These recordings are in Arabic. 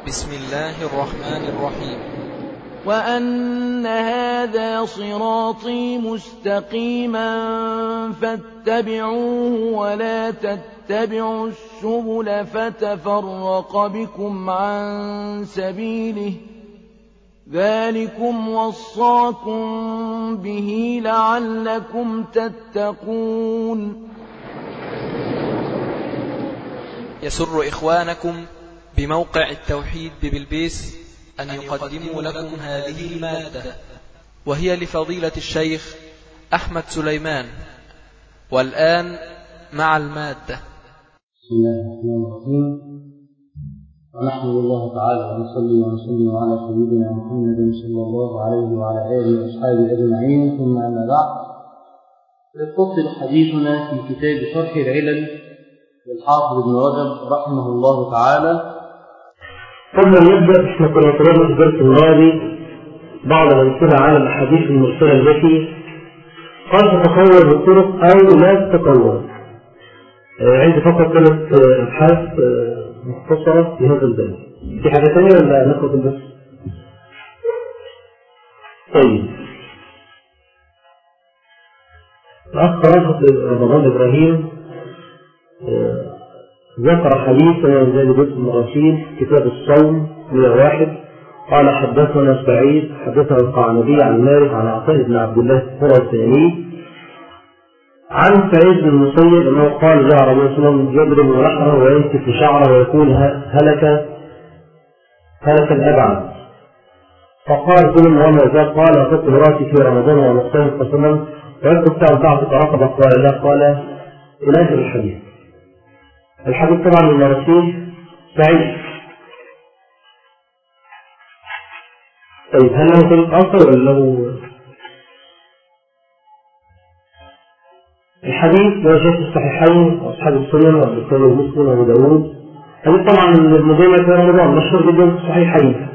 بسم الله الرحمن الرحيم. وأن هذا صراطي مستقيما فاتبعوه ولا تتبعوا السبل فتفرق بكم عن سبيله ذلكم وصاكم به لعلكم تتقون. يسر إخوانكم بموقع التوحيد ببلبيس أن يقدموا لكم هذه المادة، وهي لفضيلة الشيخ أحمد سليمان. والآن مع المادة. بسم الله الرحمن الرحيم، ونحمد الله تعالى ونصلي ونسلم على سيدنا محمد صلى الله عليه وعلى آله وأصحابه أجمعين، ثم أما بعد، يتصل حديثنا في كتاب شرح العلل للحافظ ابن رجب رحمه الله تعالى. قبل أن نبدأ، احنا كنا قرأنا في الدرس الماضي بعض الأمثلة على الأحاديث المرسلة التي قد تتطور بالطرق أو لا تتطور. عندي فقط 3 أبحاث مختصرة في هذا الباب. في حاجة ثانية ولا ناخد البس؟ طيب، الأخ رمضان إبراهيم ذكر حديثا زي بيت المراسيل كتاب الصوم 101. قال حدثنا سعيد حدثنا القعنبي عن مالك عن عطاء بن عبد الله الخراساني عن سعيد بن المسيب انه قال جاء رسول الله صلى الله عليه وسلم يضرب لحمه وينكف شعره ويقول هلك الابعد. فقال كل وما زال قال تقل راسي في رمضان ونصين فصلا ويكتب ساعه تعطيك رقبه. قال لا. قال الى اخر الحديث. الحديث طبعا من مراسيل سعيد. طيب، هل له طريق اخر ولا له؟ الحديث لا شيء في الصحيحين واصحاب السنن والبخاري ومسلم وابو داود. هذه طبعا المدينه في رمضان مشهور جدا في الصحيحين.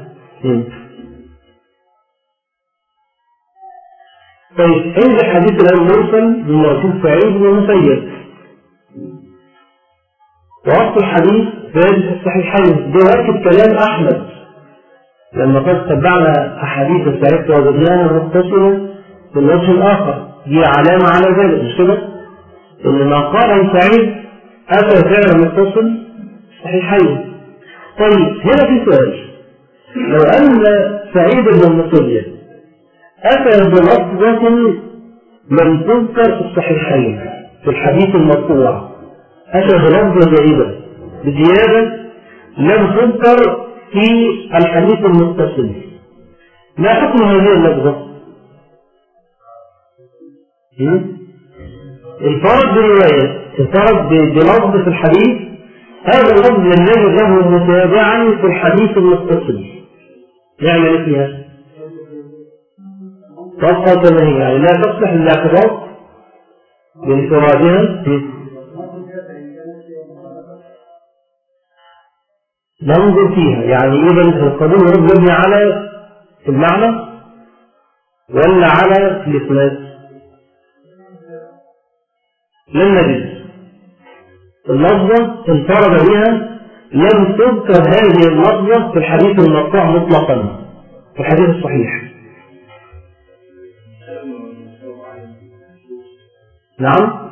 طيب، عند الحديث الان مرسل من مرسول سعيد بن المسيب، ووصف الحديث ثابت في الصحيحين. ده يؤكد كلام احمد لما قد تبعنا احاديث سعيد ووجدناها متصله بالوجه الاخر، دي علامه على ذلك، مش كده؟ ان ما قال سعيد اتى فعلا متصل صحيحين. طيب، هنا في سؤال: لو ان سعيد بن المسيب اتى بلفظه لم تذكر في الصحيحين في الحديث المرفوع، اتى بلفظه جديده بزياده لم تذكر في الحديث المتصل، ما حكم هذه اللفظه؟ الفرد برواية، الفرد بلفظ في الحديث، هذا اللفظ الذي له متابعا في الحديث المتصل يعمل فيها تبقى كما هي، يعني لا تصلح للاعتراض بانفرادها. ننظر فيها، يعني إذا القبول يبني على المعنى ولا على الإسناد؟ لم نجد اللفظة انفرد بها، لم تذكر هذه اللفظة في الحديث المرفوع مطلقا في الحديث الصحيح. نعم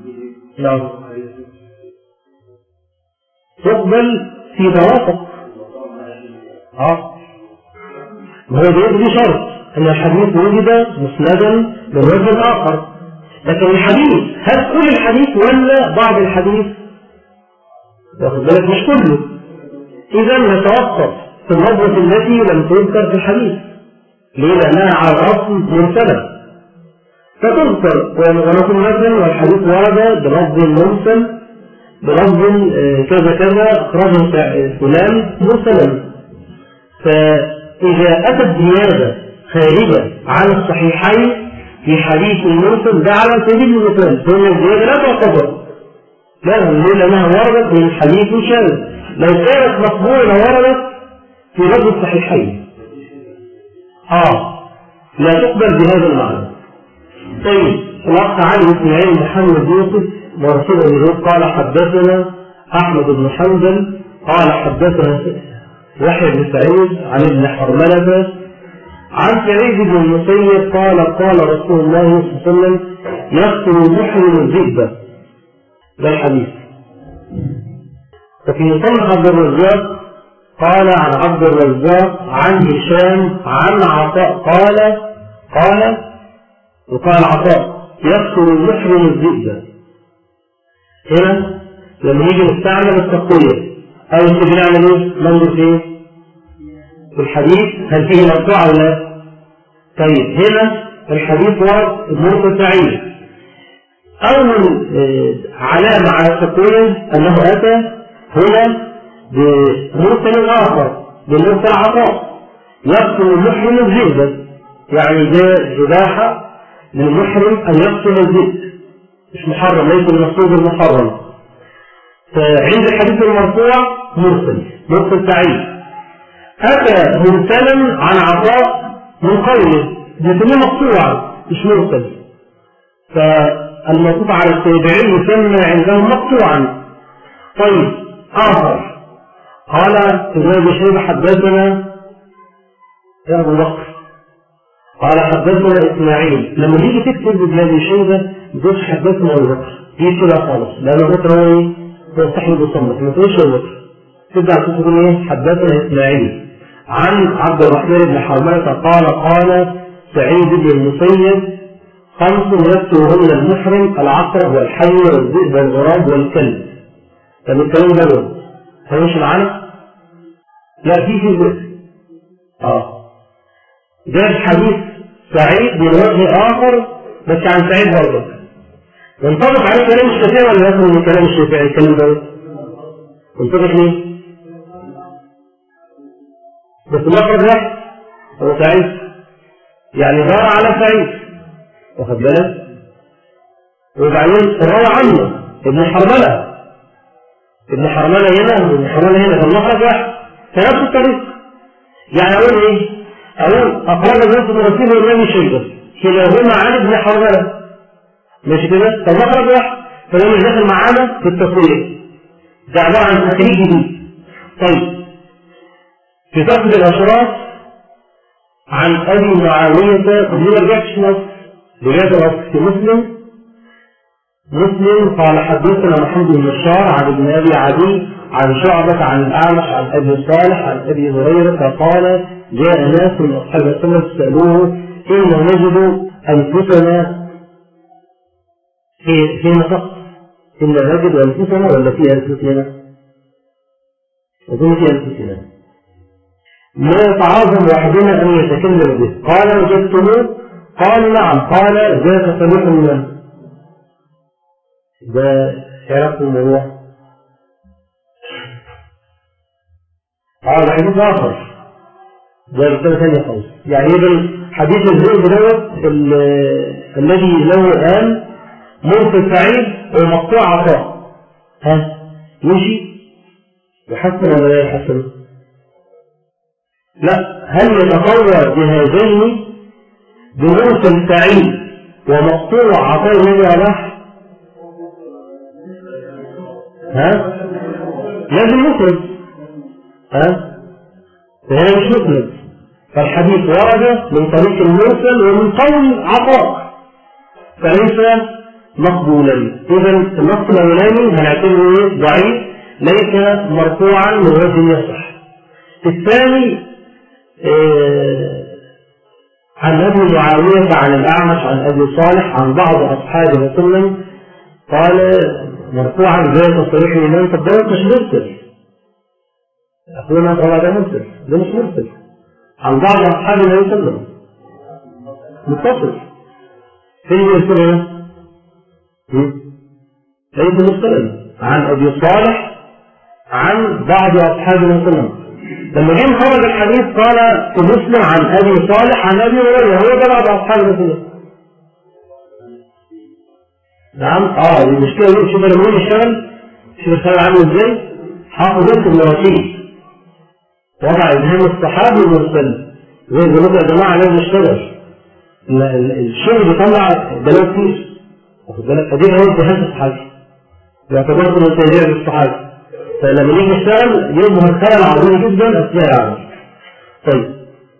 تقبل في توافق. ما هو دي شرط ان الحديث وجد مسندا من وجه اخر، لكن الحديث هل كل الحديث ولا بعض الحديث؟ واخد بالك؟ مش كله. اذا نتوقف في اللفظة التي لم تذكر في الحديث. ليه؟ لانها على الاصل مرسلة فتذكر، ونقول مثلا والحديث ورد بلفظ مرسل بلفظ كذا كذا اخرجه فلان مرسلا. فاذا اتت زيادة خارجة عن الصحيحين في حديث المرسل ده على سبيل المثال، فإن الزيادة لا تعتبر، لأنها وردت من حديث شاذ. لو كانت مقبولة وردت في لفظ الصحيحين لا تقبل بهذا المعنى. طيب، الأخ علي اسماعيل محمد يوسف مرسول قال حدثنا أحمد بن حنبل قال حدثنا يحيى بن سعيد عن ابن حرملة عن سعيد بن المسيب قال قال رسول الله صلى الله عليه وسلم يقتل المحرم الذئب. ده الحديث. وفي مصنف عبد الرزاق قال عن عبد الرزاق عن هشام عن عطاء وقال عطاء يقتل المحرم الذئب. هنا لما يجي نستعمل التقوية أو نعمل ايه؟ ننظر فيه في الحديث هل فيه مرفوع أو لا؟ طيب هنا الحديث هو مرتفعين. أول علامة على التقوية أنه أتى هنا بمرسل آخر بمرسل عطاء يقتل المحرم الذئب، يعني ده إباحة للمحرم أن يقتل الذئب، مش محرم، ليس المقصود المحرم. فعند الحديث المرفوع مرسل سعيد أتى مرسلا عن عطاء من قوله بيسميه مقطوعا مش مرسل، فالمقطوع على التابعين يسمى عندهم مقطوعا. طيب آخر قال ابن أبي شيبة حدثنا يا أبو بكر قال حدثنا إسماعيل. لما تيجي تكتب ابن أبي شيبة ما تقولش حدثنا أبو بكر، دي كده خالص، لأن أبو بكر هو إيه؟ هو صاحب المصنف، ما تقولش أبو بكر، تبدأ تقول إيه؟ حدثنا إسماعيل عن عبد الرحمن بن حرملة قال سعيد بن المسيب 5 يقتلهن المحرم العقرب والحي والذئب والغراب والكلب. طب الكلام ده هيمشي معانا؟ لا في ذئب. جاب حديث سعيد من وجه آخر بس عن سعيد برضه ينطبق عليه كلام الشافعي ولا يخرج من كلام الشافعي الكلام ده؟ ينطبق ليه؟ بس مخرج واحد هو سعيد، يعني دار على سعيد، واخد بالك؟ وبعدين روى عنه ابن حرملة هنا فالمخرج واحد فنفس الطريق. يعني أقول إيه؟ أقول أقرب الناس مرسله الإمام شيبة كلاهما عن ابن حرملة، ماشي كده؟ فالمخرج واحد، فده مش داخل معانا في التصوير، ده عبارة عن تخريج جديد. طيب في فقد الأشراف عن أبي معاوية دي ما رجعتش نص، رجعت في مسلم قال حدثنا محمد بن بشار عن ابن أبي عدي عن شعبة عن الأعمش عن أبي صالح عن أبي هريرة قال جاء ناس من أصحاب السنة سألوه إن نجد أنفسنا في نقص، إن نجد أنفسنا ولا في أنفسنا؟ أظن في أنفسنا ما يتعاظم وحدنا أن يتكلم به. قال وجدتموه؟ قال نعم. قال ذاك صديق من ده عرفت الموضوع. قال حديث آخر ده رسالة ثانية خالص، يعني إذا حديث الذئب دوت الذي له الآن مرسل سعيد ومقطوع عطاء يمشي يحسن ولا لا يحسن؟ لا. هل يتقوى بهذين بمرسل سعيد ومقطوع عطاء الذي أباح؟ لازم مسند. فهنا مش مسند، فالحديث ورد من طريق المرسل ومن قول عطاء فليس مقبولا. إذا النص الأولاني هنعتبره ضعيف ليس مرفوعا من وجه يصح. الثاني عن أبي معاوية عن الأعمش عن أبي صالح عن بعض أصحاب وسلم قال مرفوعا ذات صريح الإمام. طب ده مش مرسل أخونا، طبعا ده مرسل، ده مش مرسل عن بعض أصحاب النبي صلى الله عليه وسلم متصل. فين المرسل هنا؟ ليس مرسلا عن أبي صالح عن بعض أصحاب النبي صلى الله عليه وسلم. لما جه خرج الحديث قال في مسلم عن أبي صالح عن أبي هريرة، هو ده بعض أصحاب النبي صلى الله عليه وسلم. نعم. المشكلة دي شوف لما يجي يشتغل شوف الخير عامل ازاي. حافظ اسم الوكيل وضع ابهام الصحابي والمرسل زي ما يا جماعة لازم يشتغل الشغل بيطلع بلاوي كتير، واخد بالك؟ ادي هو ابهام الصحابي باعتبار انه تابع للصحابي فلما نيجي نشتغل يظهر خلل عظيم جدا أثناء العمل. طيب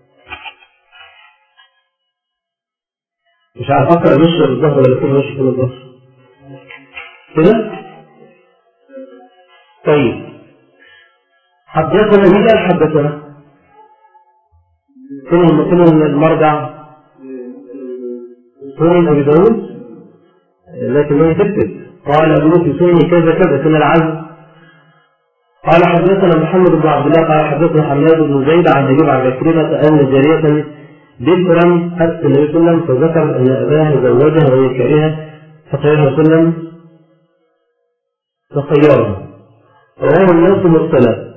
مش عارف أقرأ نشر الظهر ولا كل نشر كل الظهر كده. طيب حدثنا مين قال حدثنا؟ كلهم المرجع سنن أبي داود، لكن هو يكتب قال أبو في سنن كذا كذا سنن العزم. قال حدثنا محمد بن عبد الله قال حدثنا حماد بن زيد عن أيوب عن عكرمة أن جارية بكرا أتى النبي صلى الله عليه وسلم فذكر أن أباها زوجها وهي كارهة فقال صلى الله عليه وسلم فخيرها. رواه الناس مرسلا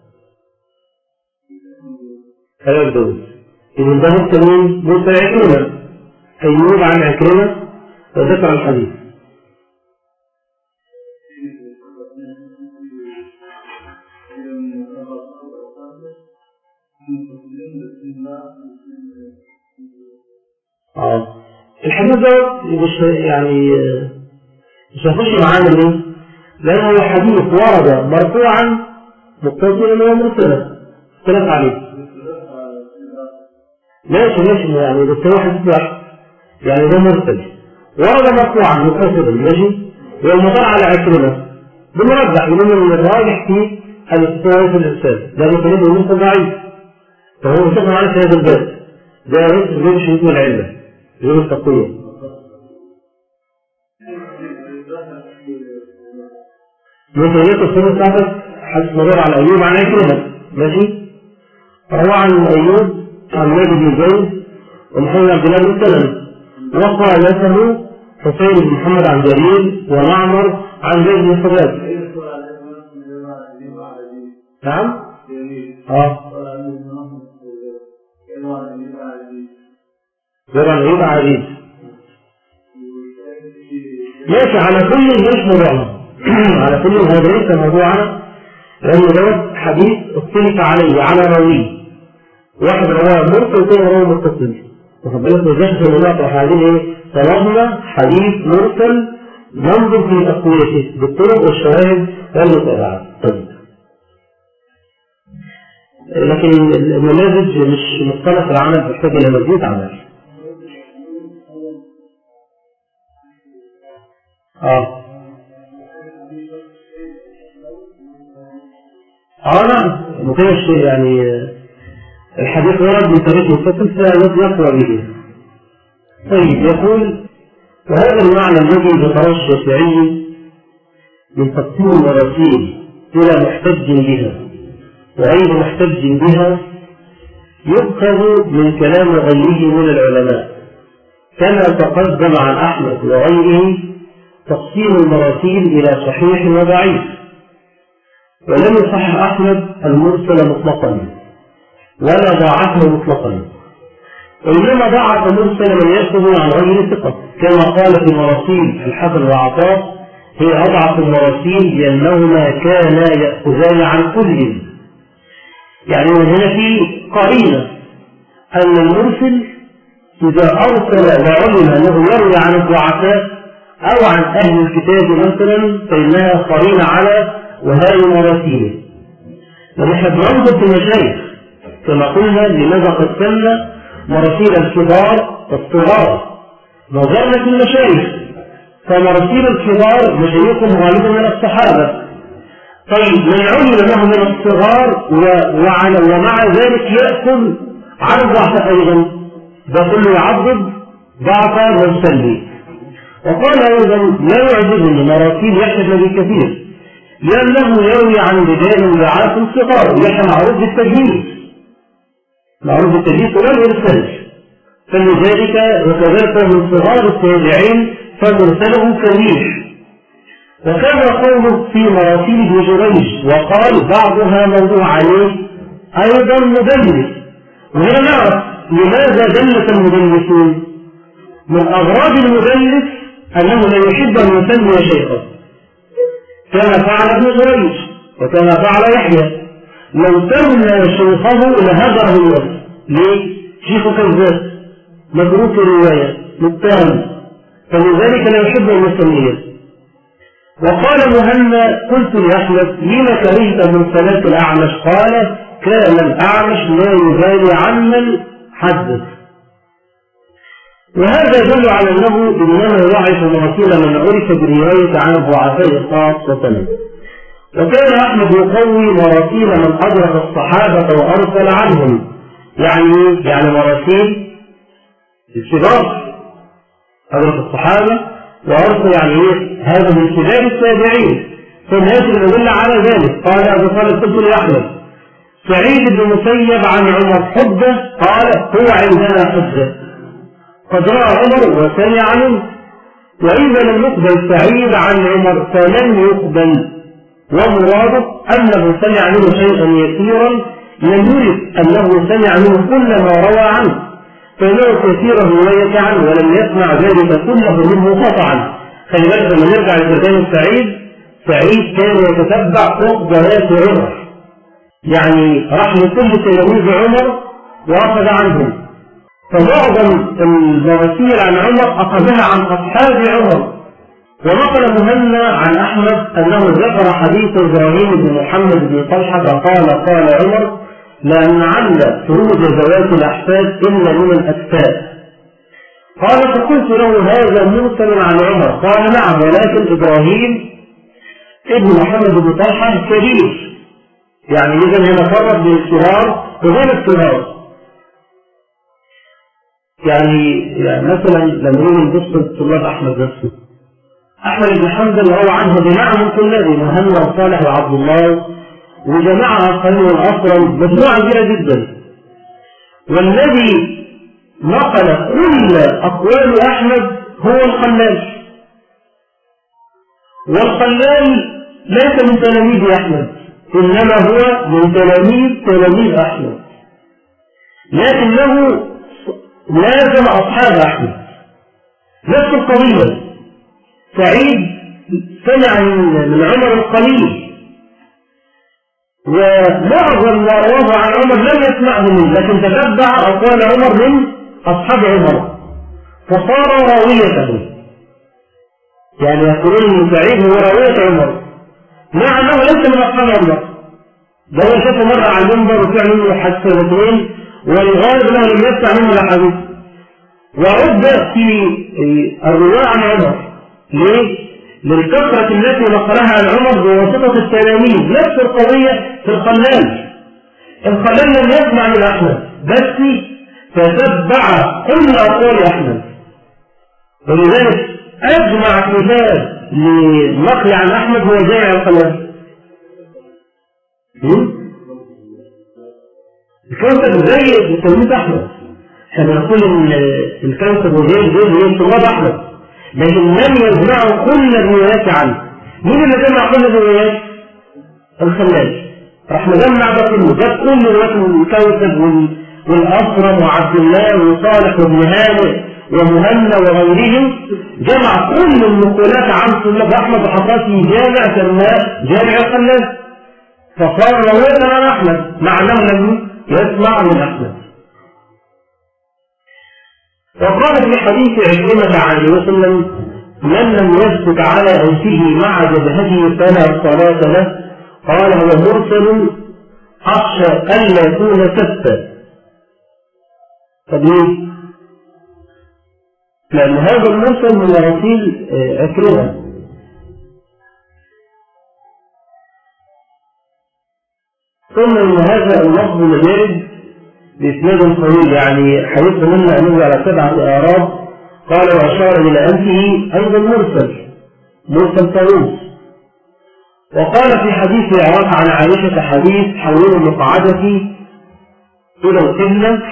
كلام داود. إذن ده مرسلين مرسل عكرمة أيوب عن عكرمة فذكر الحديث. الحديث ده مش يعني مش هيخش معانا ليه؟ لأنه حديث ورد مرفوعا متصلا ومرسلا اختلف عليه. ماشي يعني بس هو حديث واحد يعني ده مرسل ورد مرفوعا متصلا ماشي، والمدار على عكرمة بمرجح يقولون ان الراجح فيه الاستواء في الإرسال ده بيقولون المرسل ضعيف، فهو متفق على هذا الباب ده مش اسم العلة غير التقوية. ممكن السنة بتاعتك حديث مدار على أيوب عن عكرمة ماشي. روى عن أيوب عن مالك بن زيد ومحمد عبد الله بن سلم وقال له حسين بن محمد عن جرير ومعمر عن زيد بن حباب. نعم جرى عن أيوب عزيز ماشي. على كل مش موضوعنا على كل هذا ليس موضوعنا، لأنه ده حديث اختلف عليه على راويه، واحد رواه مرسل وثاني رواه متصل. وخد بالك من ذلك في المناطق هذه طلبنا حديث مرسل ننظر في تقويته بالطرق والشواهد والمتابعات. لكن النماذج مش مصطلح العمل بيحتاج الى مزيد عمل. نعم مكانش يعني الحديث ورد من طريق متصل فيقوى به. طيب يقول وهذا المعنى الذي ذكره الشافعي من تقسيم المراسيل إلى محتج بها وغير محتج بها يؤخذ من كلام غيره من العلماء، كما تقدم عن أحمد وغيره تقسيم المراسيل إلى صحيح وضعيف، ولم يصحح أحمد المرسل مطلقا ولا ضاعفه مطلقا، وإنما ضعف مرسل من يأخذ عن غير ثقة، كما قال في مراسيل الحسن وعطاء هي أضعف المراسيل لأنهما كانا يأخذان عن كل. يعني هنا في قرينة أن المرسل إذا أرسل وعلم أنه يروي عن الضعفاء أو عن أهل الكتاب مثلا فإنها قرينة على وهذه مراسيله. ونحن بننظر في المشايخ كما قلنا لماذا قسمنا مراسيل الكبار والصغار، نظرنا في المشايخ فمراسيل الكبار مشايخهم غالبا من الصحابة. طيب من علم له من الصغار ومع ذلك يأكل على الضعف أيضا ده كله يعضد ضعف مرسله. وقال أيضا لا يعجبني مراسيل يحيى بن كثير لأنه يروي عن رجال ضعاف صغار، يحيى معروف بالتجهيز ولا يرسل، فلذلك وكذلك من صغار التابعين فمرسله كبير. وكان قوله في مراسيل ابن جريج وقال بعضها موضوع عليه أيضا مدلس. وهنا نعرف لماذا دلس المدلسون. من أغراض المدلس أنه لا يحب أن يسمي شيخا كما فعل ابن جريج وكما فعل يحيى، لو سمى شيخه لهجره الوقت. ليه؟ شيخ كذاب متروك الرواية متهم، فلذلك لا يحب أن يسميه. وقال مهنا قلت لأحمد لما كرهت من صلاة الأعمش؟ قال كان الأعمش لا يبالي عمن حدث. وهذا يدل على أنه إنما يضعف مراسيل من عرف بالرواية عن الضعفاء خاصة. وكان أحمد يقوي مراسيل من أدرك الصحابة وأرسل عنهم، يعني مراسيل الكبار أدرك الصحابة وأرسل هذا من كبار التابعين، فالناس يدل على ذلك. قال أبو طالب قلت لأحمد سعيد بن مسيب عن عمر حجة؟ قال هو عندنا حجة، قد رأى عمر وسمع عنه، وإذا لم يقبل سعيد عن عمر فلم يقبل، ومراده أنه سمع منه شيئا يسيرا، لم يرد أنه سمع منه كل ما روى عنه، فإنه كثير الرواية عنه ولم يسمع ذلك كله منه قطعا. خلي بالك لما نرجع لترجمة سعيد كان يتتبع خطبات عمر، يعني راح لكل تلاميذ عمر وأخذ عنهم، فمعظم المراسيل عن عمر أخذها عن أصحاب عمر. ونقل مهنا عن أحمد أنه ذكر حديث إبراهيم بن محمد بن طلحة قال عمر لا نعل فروج ذوات الأحفاد إلا من الأكفاء. قال فقلت له هذا مرسل عن عمر؟ قال نعم، ولكن إبراهيم ابن محمد بن طلحة كبير، يعني إذا هنا فرق بين الصغار وغير الصغار. يعني مثلا لما نيجي نبص لطلاب أحمد نفسه، أحمد بن حنبل روى عنه جماعة من طلابه مهنا وصالح وعبد الله وجماعة آخرين والأكرم، مجموعة كبيرة جدا. والذي نقل كل أقوال أحمد هو الخلال، والخلال ليس من تلاميذ أحمد، إنما هو من تلاميذ أحمد، لكنه لازم أصحاب أحمد. نفس القضية سعيد سمع من عمر القليل، ومعظم ما رواه عن عمر لم يسمعه منه، لكن تتبع أقوال عمر من أصحاب عمر فصار راويته، يعني يقولون سعيد هو راوية عمر مع أنه ليس من أصحاب عمر. ده هو شافه مرة على المنبر وفعل منه حديثين، والغالب أنه لم يسمع منه الحديث. ورد في الرواية عن عمر ليه؟ للكثرة التي نقلها عن عمر بواسطة التلاميذ. نفس القضية في الخلال لم يسمع من أحمد، بس تتبع كل أقوال أحمد، ولذلك أجمع كتاب للنقل عن أحمد هو جامع الخلال. الكوكب زي تلميذ أحمد، احنا نقول إن الكوكب زي طلاب أحمد، لكن لم يجمعوا كل الروايات عنه. مين اللي جمع كل الروايات؟ الخلال. راح نجمع ده كله، جاب كل روايات الكوكب والأكرم وعبد الله وصالح وابن هانئ ومهنا وغيرهم، جمع كل النقولات عن طلاب أحمد وحطها في جامع سماه جامع الخلال، فصار رواية عن أحمد مع أنه لم يسمع من أحمد. وقال في حديث عكرمة عن النبي صلى الله عليه وسلم من لم يسكت على أنفه مع جبهته فلا صلاة له، قال هو مرسل أخشى ألا يكون سبتا. طب ليه؟ لأن هذا المرسل من مراسيل عكرمة. ثم إن هذا اللفظ الوارد بإسناد طويل، يعني حديث منا أنه على 7 أعراب، قال وأشار إلى أنفه أيضا مرسل طاووس. وقال في حديث عراق عن عائشة حديث حول المقعدة إلى القبلة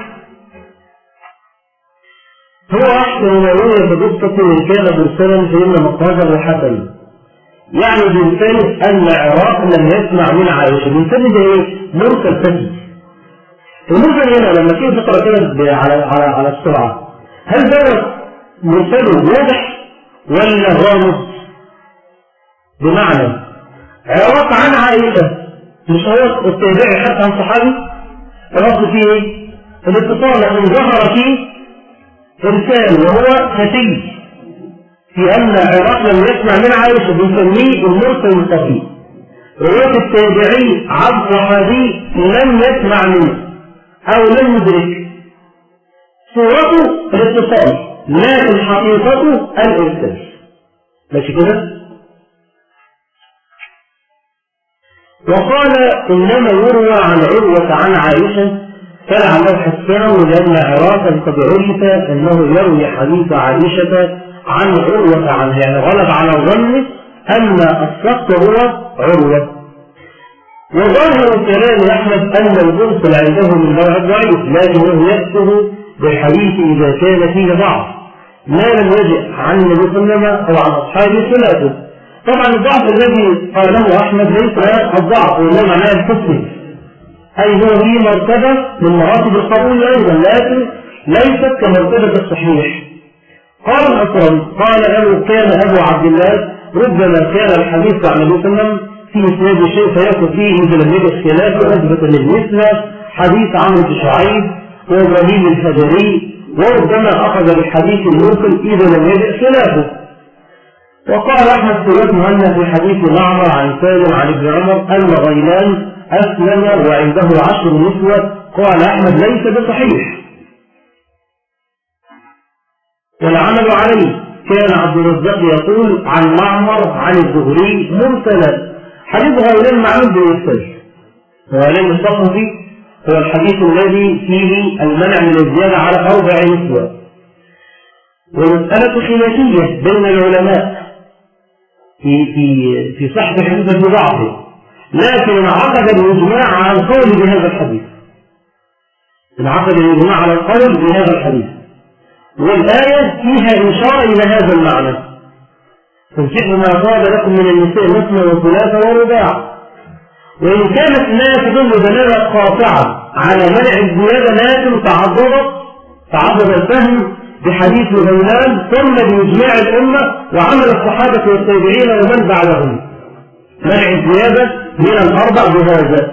هو أحسن ما روي بقصة إن كان مرسلا فإن مقعده حسن، يعني بإمكانه أن عراق لم يسمع من عائشة، بإمكانه ده إيه؟ مرسل ثاني. المرسل هنا لما تيجي تقرأ كده على السرعة، هل ده مرسل واضح ولا غامض؟ بمعنى عراق عن عائشة مش هو التابعي حتى عن صحابي، الأصل فيه ايه؟ الاتصال، لكن ظهر فيه إرسال وهو خفي في أن عراق لم يسمع من عائشة بنسميه المرسل الصحيح. رواية التابعي عن صحابي لم يسمع منه أو لم يدرك صورته الاتصال لكن حقيقته الإرسال. ماشي كده؟ وقال إنما يروى عن عروة عن عائشة فلعله حسنه لأن عراقا قد عرف أنه يروي حديث عائشة عن عروة عنه، يعني غلب على ظنه أن السقط هو عروة. وظاهر كلام أحمد أن المرسل عنده من نوع ضعيف لكنه يأخذ بالحديث إذا كان فيه ضعف ما لم يجئ عن النبي صلى الله عليه وسلم أو عن أصحابه خلافه. طبعا الضعف الذي قاله أحمد ليس الضعف ولا معناه الحسن، أي هو في مرتبة من مراتب القبول أيضا لكن ليست كمرتبة الصحيح. قال الأسرم قال كان أبو عبد الله ربما كان الحديث عن النبي صلى الله عليه وسلم في إسناد شيء فيكون فيه مثل لم يجد خلاف أثبت للمثل حديث عمرو بن شعيب وإبراهيم الهجري، وربما أخذ بالحديث المرسل إذا لم يجد خلافه. وقال أحمد سلوك مهنا في حديث معمر عن سالم عن ابن عمر أن غيلان أسلم وعنده 10 نسوة. قال أحمد ليس بصحيح والعمل عليه. كان عبد الرزاق يقول عن معمر عن الزهري مرسلا. حديث غيلان معلوم بالإرسال. غيلان الصحفي هو الحديث الذي فيه المنع من الزيادة على 4 نسوة. ومسألة خلافية بين العلماء في صحة الحديث بضعفه، لكن انعقد الإجماع على القول بهذا الحديث. انعقد الإجماع على القول بهذا الحديث، والآية فيها إشارة إلى هذا المعنى. فانكحوا ما طاب لكم من النساء مثنى وثلاث ورباع. وإن كانت لا تدل دلالة قاطعة على منع الزيادة لكن تعضد الفهم بحديث غيلان ثم بإجماع الأمة وعمل الصحابة والتابعين ومن بعدهم منع الزيادة من 4 بهذا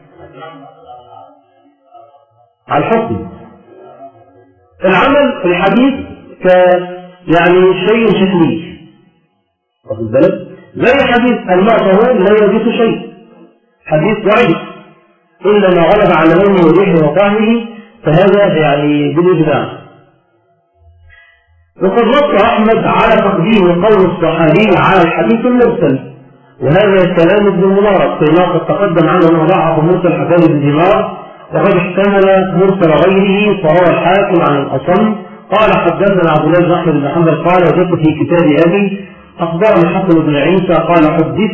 على الحكم. العمل في الحديث يعني شيء شكلي، واخد بالك؟ زي حديث الماء طهور لا يضيف شيء، حديث ضعيف إلا ما غلب على لونه وريحه وطعمه، فهذا يعني بالإجماع. وقد نص أحمد على تقديم قول الصحابي على الحديث المرسل، وهذا كلام ابن المبارك فيما قد تقدم عنه أنه ضعف مرسل حسان بن دينار، وقد احتمل مرسل غيره فروى الحاكم عن الأصم قال حدثنا عبد الله بن أحمد بن حنبل قال وجدت في كتاب أبي أخبرني حسن بن عيسى قال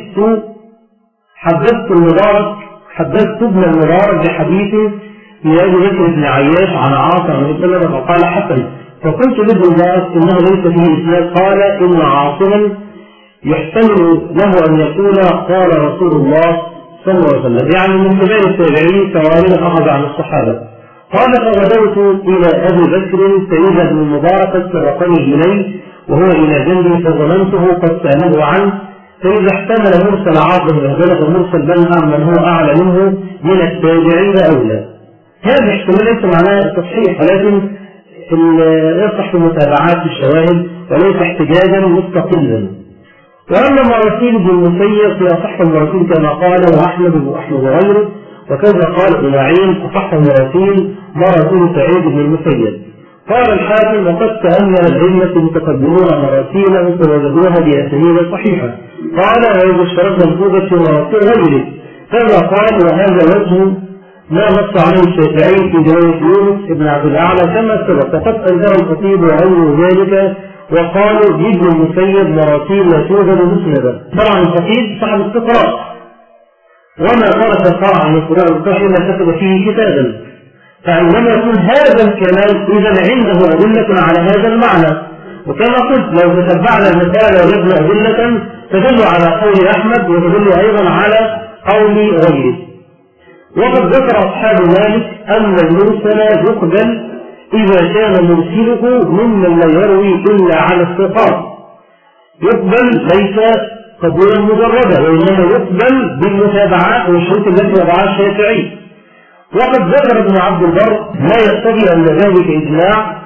حدثت ابن المبارك بحديث لأبي بكر بن عياش عن عاصم عن ابن الله فقال حسن، فقلت لابن المبارك إنه ليس فيه إسناد، قال إن عاصما يحتمل له أن يقول قال رسول الله صلى الله عليه وسلم، يعني من كبار التابعين سواء أخذ عن الصحابة. قال فغدوت إلى أبي بكر فإذا ابن المبارك سبقني إليه وهو إلى جنبي فظننته قد سأله عنه، فإذا احتمل مرسل عاصم وبلغ مرسل بن من هو أعلى منه من التابعين أولى. هذا احتمال ليس معناه التصحيح ولكن يصح في متابعات الشواهد وليس احتجاجا مستقلا. وأما مراسيل ابن المسيب في أصح المراسيل كما قاله أحمد وغيره، وكذا قال ابن معين أصح المراسيل مراسيل سعيد بن المسيب. قال الحاكم وقد تأمل العلمة المتقدمون مراسيله فوجدوها بأسانيد صحيحة. قال وإذا اشترط منفوذة في مراسيل غيره كذا قال وهذا وجه ما نص عليه الشافعي في رواية يونس بن عبد الأعلى كما سبق، وقد أنكر الخطيب وغيره ذلك وقالوا ابن المسيب مراسيل لا توجد مسندا. طبعا الخطيب صاحب استقراء وما ترك الفرع عن القراء الصحيح الا كتب فيه كتابا، فعندما يكون هذا الكلام اذا عنده أدلة على هذا المعنى. وكما قلت لو تتبعنا المثال وجدنا أدلة تدل على قول أحمد وتدل أيضا على قول غيره. وقد ذكر أصحاب مالك أن المرسل يقبل إذا كان مرسله ممن لا يروي إلا على الثقات، يقبل ليس قبولا مجردا وإنما يقبل بالمتابعات والشروط التي وضعها الشافعي. وقد ذكر ابن عبد البر ما يقتضي أن ذلك إجماع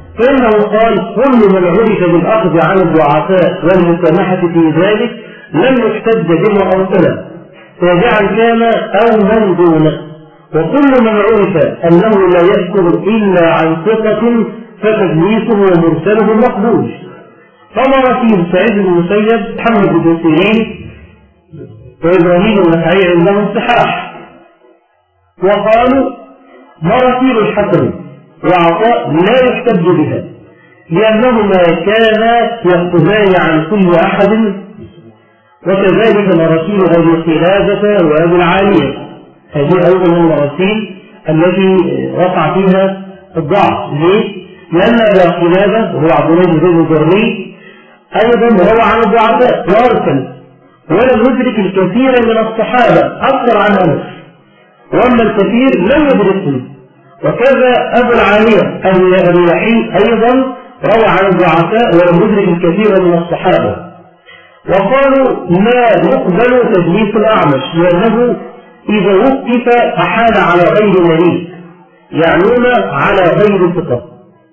فإنه قال كل من عرف بالأخذ عن الضعفاء والمسامحة في ذلك لم يحتج به أرسله تابعا كان أو من دونه، وكل من عرف أنه لا يذكر إلا عن ثقة فتدليسه ومرسله مقبول. فمراسيل سعيد بن المسيب، محمد بن سيرين، وإبراهيم النخعي عندهم صحاح، وقالوا مراسيل الحسن وعطاء لا يحتج بها لأنهما كانا يأخذان عن كل أحد، وكذلك مراسيل أبي قلابة وأبي العالية، هذه أيضا المراسيل التي وقع فيها الضعف. ليه؟ لأن أبا قلابة وهو عبد الله بن الجري أيضا روى عن الضعفاء وأرسل، ولم يدرك الكثير من الصحابة أكثر عن أنس، وأما الكثير لم يدركهم. وكذا أبو العالية أبو يحيى أيضا روى عن الضعفاء ولم يدرك الكثير من الصحابة. وقالوا لا يقبل تدليس الأعمش لأنه إذا وقف أحال على غير مليء، يعنون على غير ثقة.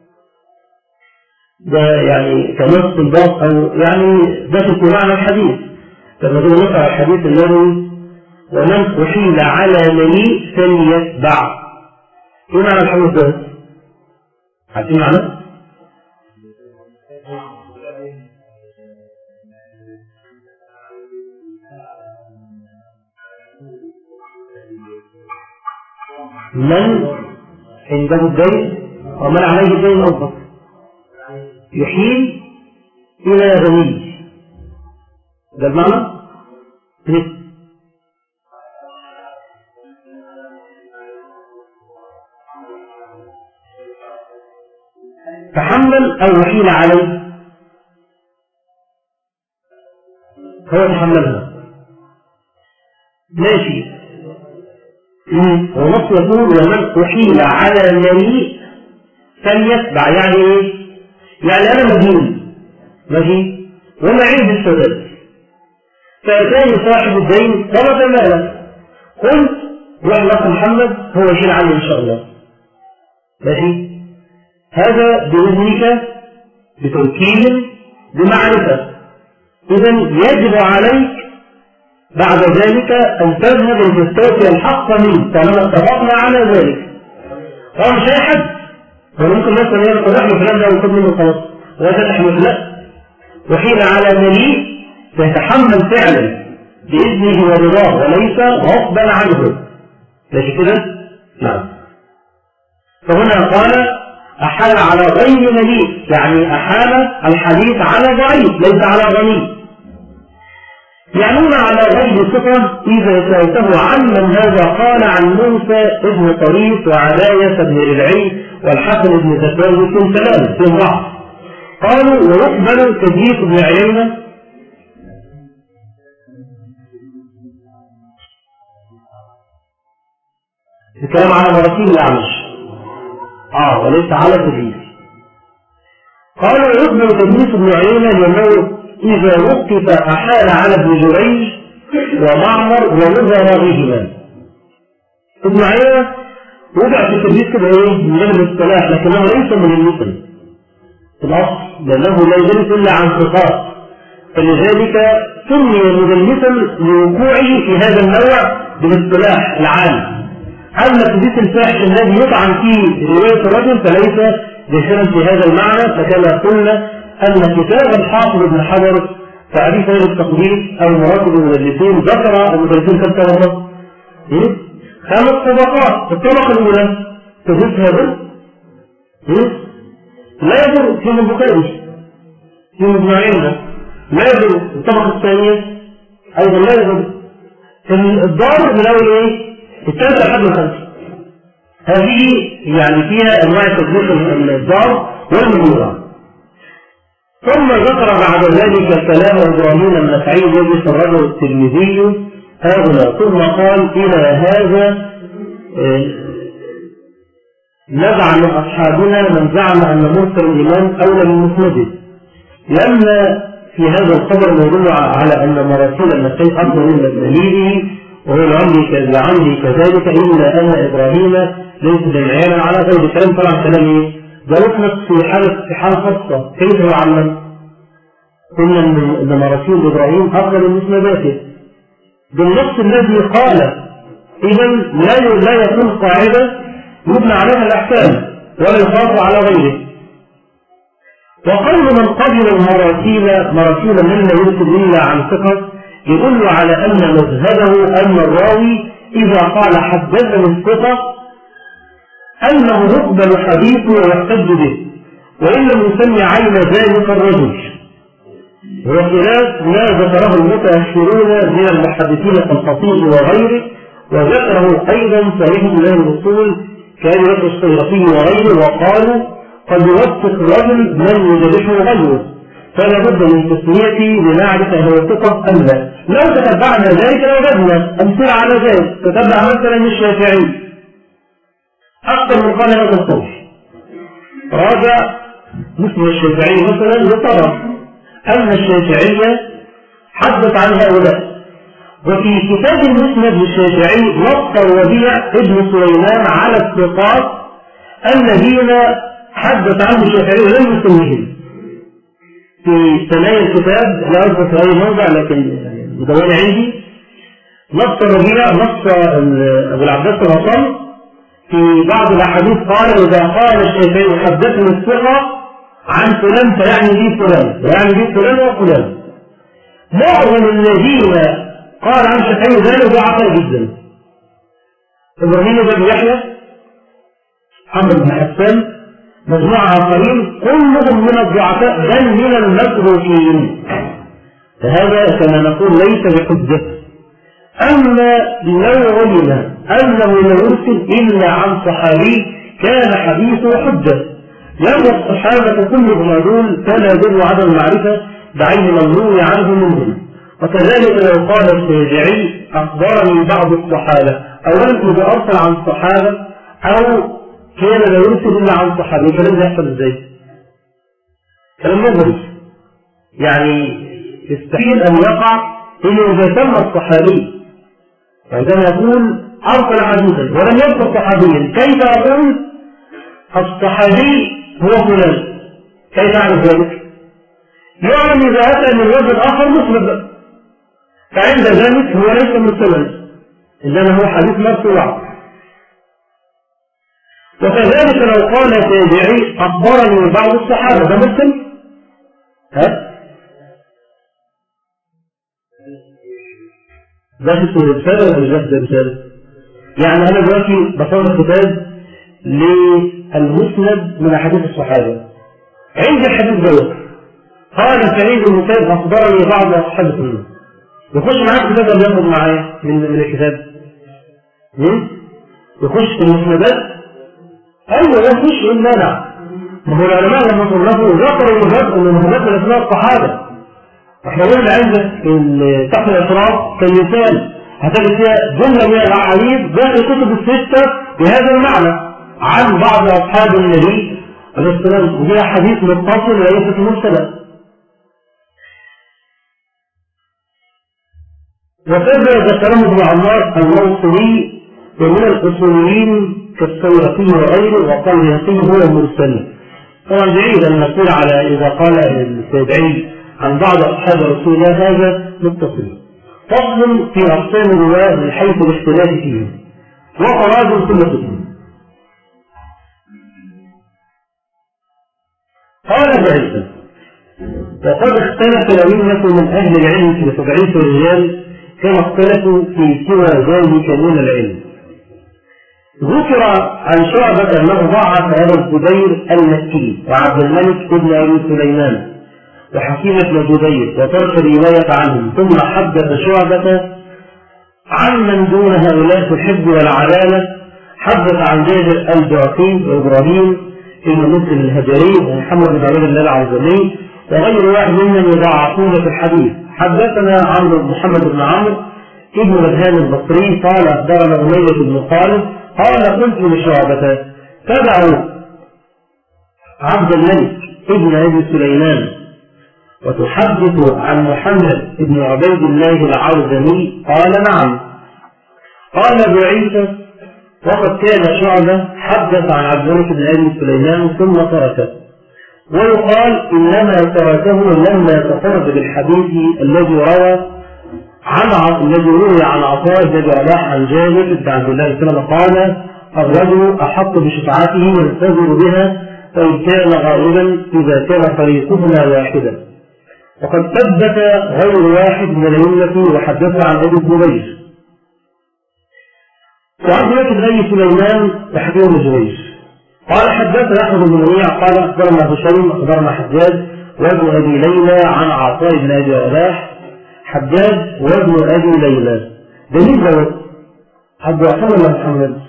ده يعني كنص الباب أو يعني داخل في معنى الحديث، كما نقرأ الحديث الذي ومن أحيل على مليء فليتبع. ايه معنى الحديث ده؟ عارفين معناه؟ من عنده الدين ومن عليه الدين أفضل يحيل إلى غني، ده المعنى؟ تحمل أو يحيل عليه، هو تحملها ماشي. ونص يقول ومن أحيل على مليء فليتبع، يعني ايه؟ يعني أنا مدين ومعين بالسداد، فأتاني صاحب الدين طلب مالا، قلت والله محمد هو يشيل عني إن شاء الله، ماشي. هذا بإذنك بتوكيل بمعرفة، إذن يجب عليك بعد ذلك أن تذهب لتستوفي الحق منه طالما اتفقنا على ذلك. هو مش أي حد، وممكن مثلا يقول نحن فلان ده ونكون منه خلاص وهذا تحمل، لا، وحين على مليء فيتحمل فعلا بإذنه ورضاه وليس غصبا عنه، ماشي كده؟ نعم. فهنا قال أحال على غير مليء، يعني أحال الحديث على ضعيف ليس على غني، يعنون على غير صفة. إذا سألته عمن هذا قال عن موسى ابن طريف وعلاية بن ربعي والحسن بن زكوان بن سلام في ضعف. قالوا ويقبل تدليس ابن عيينة الكلام على مراسيل الأعمش وليس على تدليس. قالوا يقبل تدليس ابن عيينة لأنه إذا وقف أحال على ابن جريج ومعمر ووزراءهما. ابن عيينة وضع في التدليس كده ايه من غير الاصطلاح، لكنه ليس من المثل في الأصل لأنه لا يدلس إلا عن ثقات، فلذلك سمي مدلسا لوقوعه في هذا النوع بالاصطلاح العام. أما التدليس الفاحش الذي يطعن فيه رواية الرجل فليس داخلا في هذا المعنى، فكما قلنا أن كتاب الحافظ ابن حجر تعريف هذا التقدير أو مراتب المدلسين ذكر المدلسين كم طبقة؟ 5 طبقات. الطبقة الأولى تدليس هذا لا يضر في البخاري في ابن عيينة لا يضر. الطبقة الثانية أيضا لا يضر. الضار من أول إيه؟ الثالثة لحد الخمسة. هذه يعني فيها أنواع تدليس الضار والمجموعة. ثم ذكر بعد ذلك كلام إبراهيم النخعي الذي خرجه الترمذي هذا، ثم قال إلى هذا نزع من أصحابنا من زعم أن مرسل الإمام أولى من مسنده، لأن في هذا الخبر يدل على أن مراسيل النخعي أفضل من مسنده، وهو لعمري كذلك، إلا أن إبراهيم ليس جمعيانا على غير كلام طبعا كلام ده يخلق في حالة خاصة. كيف يعلم؟ قلنا إن مراسيل إبراهيم أفضل من مسنداته بالنص الذي قال. إذن لا يكون قاعدة يبنى عليها الأحكام ولا يخاف على غيره. وقول من قبل مراسيل من لا يرسل إلا عن ثقة يدل على أن مذهبه أن الراوي إذا قال حدثني الثقة أنه يقبل حديثه ويحتج به وإن لم يسمي عين ذلك الرجل، وخلاف ما ذكره المتأخرون من المحدثين كالخطيب وغيره، وذكره أيضا صحيح الله الأصول كان الصيرفي وغيره، وقالوا قد يوثق رجل من يجرحه غيره فلا بد من تسميته لنعرف هل هو ثقة أم لا. لو تتبعنا ذلك لوجدنا أمثلة على ذلك. تتبع مثلا الشافعي أكثر من قال هذا القول، راجع مثل الشافعي مثلا لترى أن الشافعية حدث عن هؤلاء. وفي كتاب المسند للشافعي نص الربيع ابن سليمان على الثقات الذين حدث عنه الشافعي ولم يسميهم. في ثنايا الكتاب لا أذكر في أي موضع لكن مدونة عندي نص الربيع نص أبو العباس الغطان في بعض الأحاديث قال إذا قال الشافعي حدثني الثقة عن فلان فيعني لي فلان ويعني لي فلان وفلان. معظم الذين قال عن الشافعي ذلك ضعفاء جدا. إبراهيم بن يحيى، محمد بن حسان، مجموعة آخرين كلهم من الضعفاء بل من المتروكين، فهذا كما نقول ليس بحجة. أما لو علم أنه لا يرسل إلا عن صحابي كان حديثه حجة، لأن الصحابة كلهم عدول فلا يدل على المعرفة بعين الممنوع عنه منهم. وكذلك لو قال الشافعي أخبرني بعض الصحابة أولا إذا أرسل عن الصحابة أو كان لا يرسل إلا عن صحابي الكلام ده يحصل إزاي؟ كلام مغرب، يعني يستحيل أن يقع إلا إذا تم الصحابي. عندما يقول أرسل حديثا ولم يذكر صحابيا كيف أقول الصحابي هو فلان؟ كيف أعرف ذلك؟ يعلم إذا أتى من وجه آخر مسند، فعند ذلك هو ليس مرسلا إنما هو حديث مرفوع. وكذلك لو قال تابعي أخبرني بعض الصحابة ده مرسل؟ ده اسمه رسالة ولا ده رسالة؟ يعني أنا دلوقتي بصور كتاب للمسند من أحاديث الصحابة، عندي الحديث دوت قال سعيد بن مسيب أخبرني بعض أصحاب السنة، يخش معاك كتاب ولا ياخد معايا من الكتاب؟ يخش في المسندات؟ أيوة يخش إيه المانع؟ ما هو العلماء لما صنفوا ذكروا من مهمات من أسماء الصحابة. احنا قلنا عندك تحت الإشراف كمثال هتجد فيها جملة من الأحاديث داخل الكتب الستة بهذا المعنى عن بعض أصحاب النبي عليه السلام، وهي حديث متصل وليست مرسلة. وكذا ذكره ابن عمار الموصلي ومن الأصوليين كالسيرفي وغيره وقال اليقين هو مرسل. طبعا بعيد أن نقول على إذا قال التابعي عن بعض أصحاب رسول الله هذا متصل. فصل في أقسام الرواة من حيث الاختلاف فيه وقرار كل قسم. قال بعيسى وقد اختلف الأئمة من أهل العلم في تضعيف الرجال كما اختلفوا في سوى ذلك من العلم. ذكر عن شعبة أنه ضعف هذا الزبير المكي وعبد الملك ابن أبي سليمان وحكيم بن جبير وترك الرواية عنهم، ثم حدث شعبة عن من دون هؤلاء في الحفظ والعدالة. حدث عن جابر الجعفي وإبراهيم ابن مسلم الهجري ومحمد بن عبد الله العزمي وغير واحد ممن يضاعفون في الحديث. حدثنا عمرو محمد بن عمرو ابن مدهان البصري قال أخبرنا أمية بن خالد قال قلت لشعبة تبعوا عبد الملك ابن أبي سليمان وتحدث عن محمد بن عبيد الله العرزمي؟ قال نعم. قال أبو عيسى وقد كان شعبة حدث عن عبد الملك بن أبي سليمان ثم تركه، ويقال إنما تركه لما تفرد بالحديث الذي روى عن عطاء بن أبي رباح عن جابر بن عبد الله بن سلمة قال: الرجل أحق بشفاعته ينتظر بها فإن كان غائبا إذا كان فريقهما واحدا. وقد ثبت غير واحد من الأئمة وحدث عن أبي الزبير. وعبد الملك بن أبي سليمان وحكيم بن جريج قال: حدثنا أحمد بن منيع قال: أخبرنا هشيم أخبرنا حجاج وابن أبي ليلى عن عطاء بن أبي رباح. حجاج وابن أبي ليلى ده مين ده؟ عبد الرحمن ولا محمد؟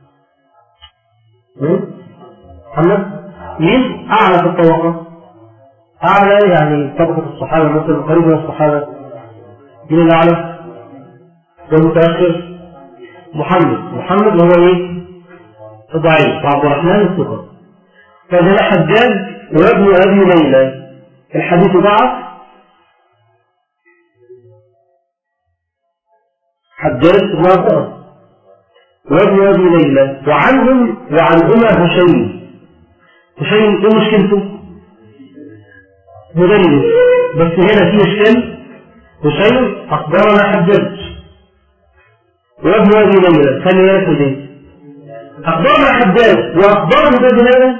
محمد مين؟ أعلى في الطبقة، أعلى يعني طبقة الصحابة مثلا قريب من الصحابة. مين الأعلى؟ والمتأخر محمد هو إيه؟ ضعيف، وعبد الرحمن الثقة. فده حجاج وابن أبي ليلى الحديث ضعف. حجاج ناصر وابن أبي ليلى وعنهما هشيم ايه مشكلته؟ مدلس، بس هنا في اشكال. هشيم أخبرنا حجاج وابن أبي ليلى، خلي بالك من دي. أخبرنا حجاج وأخبرنا أبي ليلى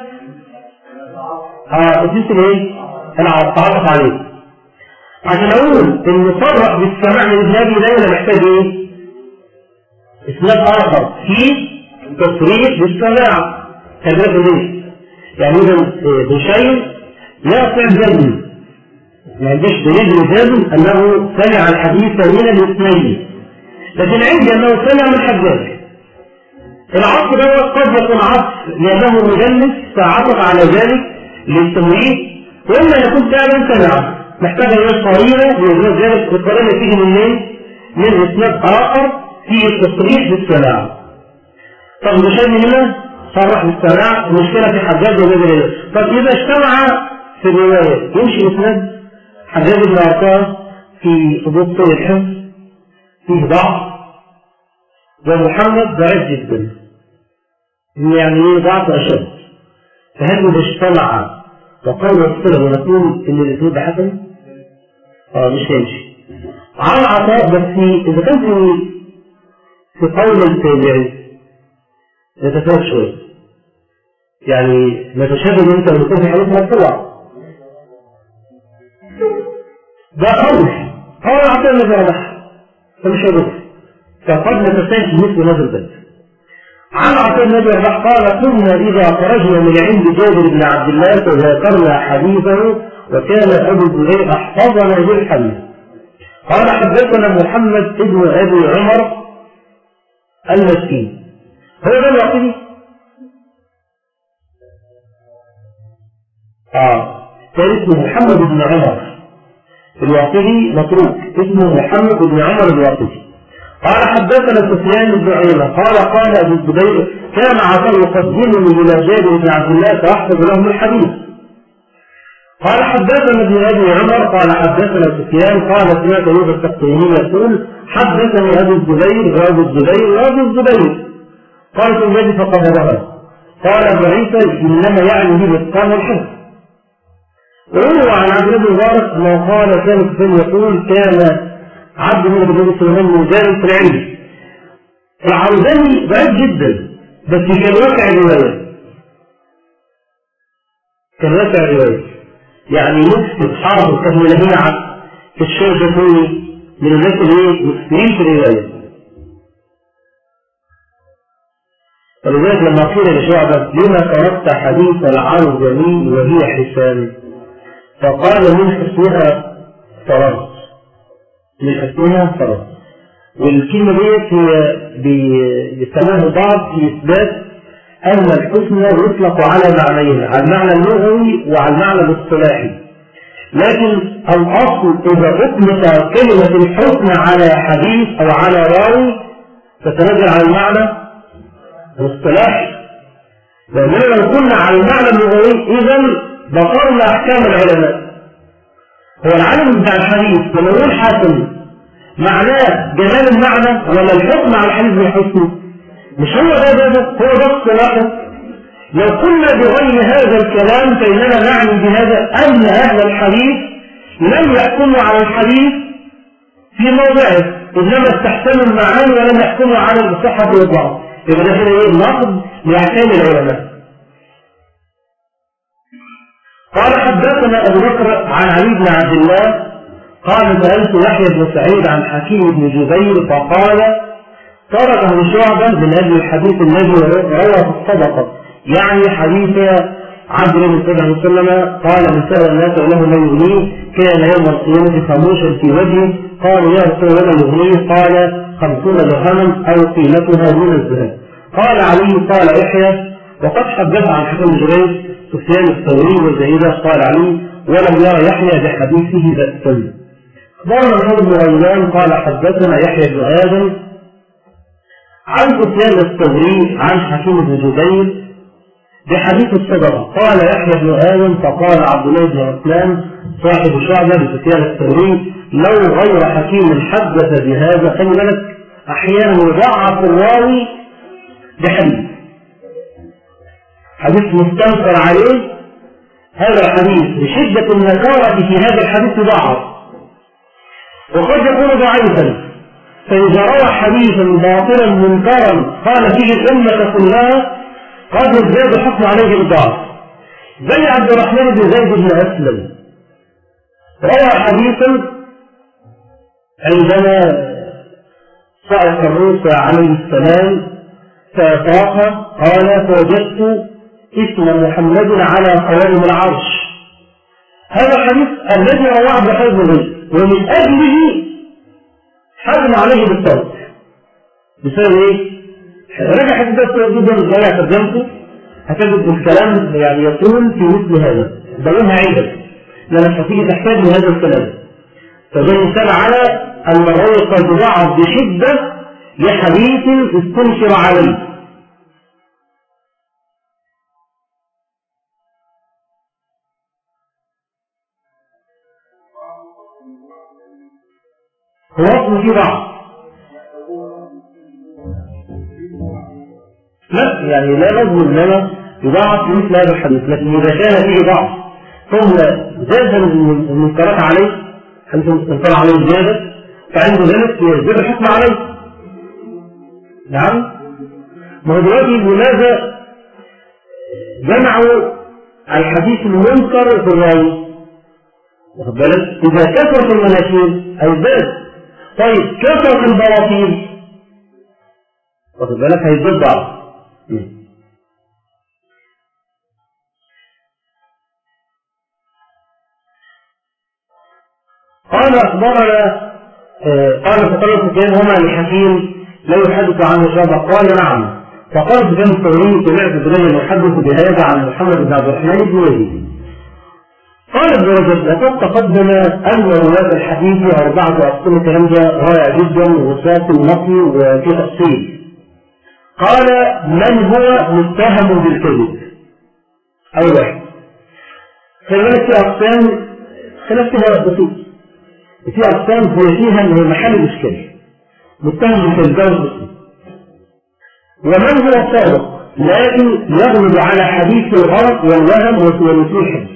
تدريس الايه؟ أنا أتعرف عليه عشان أقول إن صرح بالسماع من ابن أبي ليلى محتاج إيه؟ إسناد آخر في تصريح بالسماع. كذلك ليه؟ يعني إذا هشيم يقطع جزم، ما عنديش دليل جزم أنه سمع الحديث من الاثنين، لكن عندي أنه سمع من حجاج. العطف ده قد يكون عطف لأنه مدلس فعطف على ذلك للتمويل، وإما يكون فعلا سمع محتاج إلى قرينة لوجود ذلك. القرينة تيجي من إسناد آخر في التصريح بالسماع. طب هشيم هنا صرح بالسماع، المشكلة في حجاج وابن أبي ليلى. طب إذا اجتمع في الرواية يمشي إسناد حجاج بن عطاء في ضبط الحفظ فيه ضعف، ومحمد ضعيف جدا، يعني ضعف أشد. فهل إذا اجتمع وقالوا الصلة ونقول إن الاثنين بحسن؟ مش هيمشي. عن عطاء بس إذا كان في قول التابعي نتفاوت شوية، يعني نتشابه أنت ونكون في حديث مرفوع. ده قول عطاء بن رباح فمش هيضر، فقد نتساهل مثل هذا الباب. عن عطاء بن رباح قال: كنا إذا خرجنا من عند جابر بن عبد الله تذاكرنا حديثه وكان أبو الزبير أحفظنا بالحديث. قال: حدثنا محمد بن أبي عمر المسكين. هو ده الواقدي؟ كان اسمه محمد بن عمر الواقدي متروك، اسمه محمد بن عمر الواقدي. قال: حدثنا سفيان بن عيينة قال أبو الزبير: كان عطاء يقدمني إلى جابر بن عبد الله فأحفظ له الحديث. قال: حدثنا ابن أبي عمر قال حدثنا سفيان قال: سمعت يوسف التقطيني يقول: حدثني أبو الزبير وأبو الزبير. قال: في الذي فقدرها. قال ابن عيسى: إنما يعني به الإتقان والحفظ. وروى عن عبد الله بن مبارك ما قال كان سفيان يقول: كان عبد الله بن أبي سليمان مجاهد في العلم. العوزاني ضعيف جدا بس كان واقع رواية، يعني مكتب حافظ كان لهيعة في الشرطة من الناس اللي مكتبين في الرواية. ولذلك لما قيل لشعبة: لما تركت حديث العوزاني وهي حسان؟ فقال: من حسنها فرغت. والكلمة ديت هي بيستخدمها البعض في إثبات أن الحسنى يطلق على معنيين، على المعنى اللغوي وعلى المعنى الاصطلاحي. لكن الأصل إذا أطلق كلمة الحسنى على حديث أو على راوي تتنزل على المعنى الاصطلاحي. لأننا لو كنا على المعنى اللغوي إذن بطلنا أحكام العلماء. هو العالم بتاع الحديث لما يقول حسن معناه جمال المعنى ولا الحكم على الحديث بالحسن؟ مش هو ده الصلاح. لو قلنا بغير هذا الكلام فإننا نعني بهذا أن أهل الحديث لم يحكموا على الحديث في موضعه، إنما استحسنوا المعاني ولم يحكموا على الصحة والضعف. يبقى ده كده إيه؟ نقد لأحكام العلماء. قال حدثنا أبو بكر عن علي بن عبد الله قال سألت يحيى بن سعيد عن حكيم بن جبير فقال تركه شعبة من أجل الحديث الذي روى في الصدقة، يعني حديث عبد الله صلى الله عليه وسلم قال من سأل الناس له ما يغنيه كان يوم القيامة خموشا في وجهه، قالوا يا رسول الله ما يغنيه؟ قال 50 درهما أو قيمتها من الذهب. قال علي قال يحيى وقد حدث عن حكيم بن جبير سفيان الثوري وزيدة قال علي ولم يرى يحيى بحديثه بأسا. أخبرنا محمد بن غيلان قال حدثنا يحيى بن آدم عن سفيان الثوري عن حكيم بن جبير بحديث الصدقة. قال يحيى بن آدم فقال عبد الله بن عثمان صاحب شعبة لسفيان الثوري لو غير حكيم حدث بهذا. خلي بالك أحيانا يضعف الراوي بحديث مستنكر عليه، هذا الحديث بشدة النكارة في هذا الحديث ضعف، وقد يكون ضعيفا، فإذا روى حديثا باطلا منكرا قال فيه الأمة كلها قد يزداد الحكم عليه بالضعف. زي عبد الرحمن بن زيد بن أسلم روى حديثا عندما سأل موسى عليه السلام فأطاقه قال فوجدت اسم محمد على قوائم العرش. هذا الحديث الذي رواه عبد الرحمن بن زيد ومن أجله حكم عليه بالصوت بسبب ايه؟ رجع حديث ده جدا الغاية ترجمته هتجد الكلام يعني يطول في مثل هذا دلونها عيدا لأنك هتيجي تحتاج من هذا الكلام. فده مثال على أن الرأي قد ضعف بشدة لحديث استنكر عليه. هو أصل فيه ضعف، لا يعني لا نظن لنا يضاعف مثل هذا الحديث، لكن إذا كان فيه ضعف ثم زاد المنكرات عليه حديث المنكر عليه زيادة فعند ذلك يزداد الحكم عليه. نعم، ما هو دلوقتي لماذا جمعوا الحديث المنكر في الراوي؟ واخد بالك؟ إذا كثرت المناكير هيزداد. طيب كثرت البواطيل واخد بالك هيزداد ضعف. قال أخبرنا قال فقال سفيان هما لحكيم لا يحدث عنه شعبة؟ قال نعم. فقال سفيان الثوري سمعت بلال يحدث بهذا عن محمد بن عبد الرحمن بن يزيد. قال ابن رجب لقد تقدم أن رواة الحديث 4 أقسام. الكلام ده رائع جدا وساق النقل وفي تفصيل. قال من هو متهم بالكذب؟ أول واحد خلي بالك في أقسام خلاف فيها بسيط، في أقسام فيها من محل الإشكال متهم بالكذب. ومن هو صادق لكن يغلب على حديث الغرق والوهم وسوء الحفظ،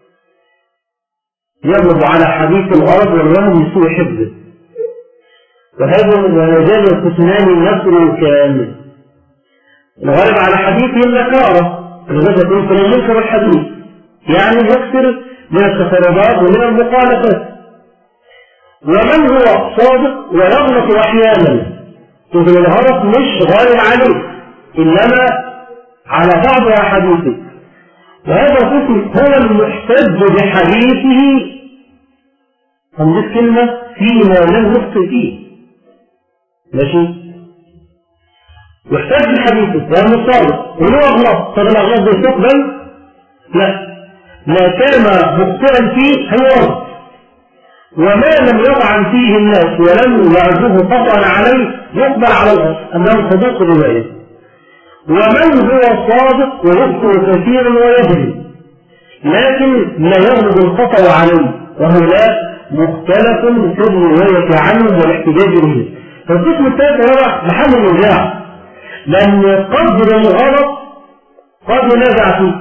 يغلب على حديث الغرق والوهم وسوء حفظه، وهذا وهذان القسمان النصر كامل. الغالب على حديثه النكارة لذلك يكون كل منكر الحديث يعني يكثر من التفردات ومن المخالفات. ومن هو صادق ويغلط أحيانا، إذن الغلط مش غالب عليه إنما على بعض أحاديثه، وهذا القسم هو المحتج بحديثه هنضيف كلمة فيما لم يخطئ فيه. ماشي، يحتاج بحديثه لأنه صادق وله أغلاط. طب الأغلاط دي تقبل؟ لا، ما كان مخطئا فيه هيورد، وما لم يطعن فيه الناس ولم يعزوه خطأ عليه يقبل على الأصل أنه صدوق رواية. ومن هو صادق ويخطئ كثيرا ويجري لكن لا يغلب الخطأ عليه، وهؤلاء مختلف في الرواية عنه والاحتجاج به. فالقسم الثالث هو محل النزاع، لأن قدر الغلط قد ينازع فيه،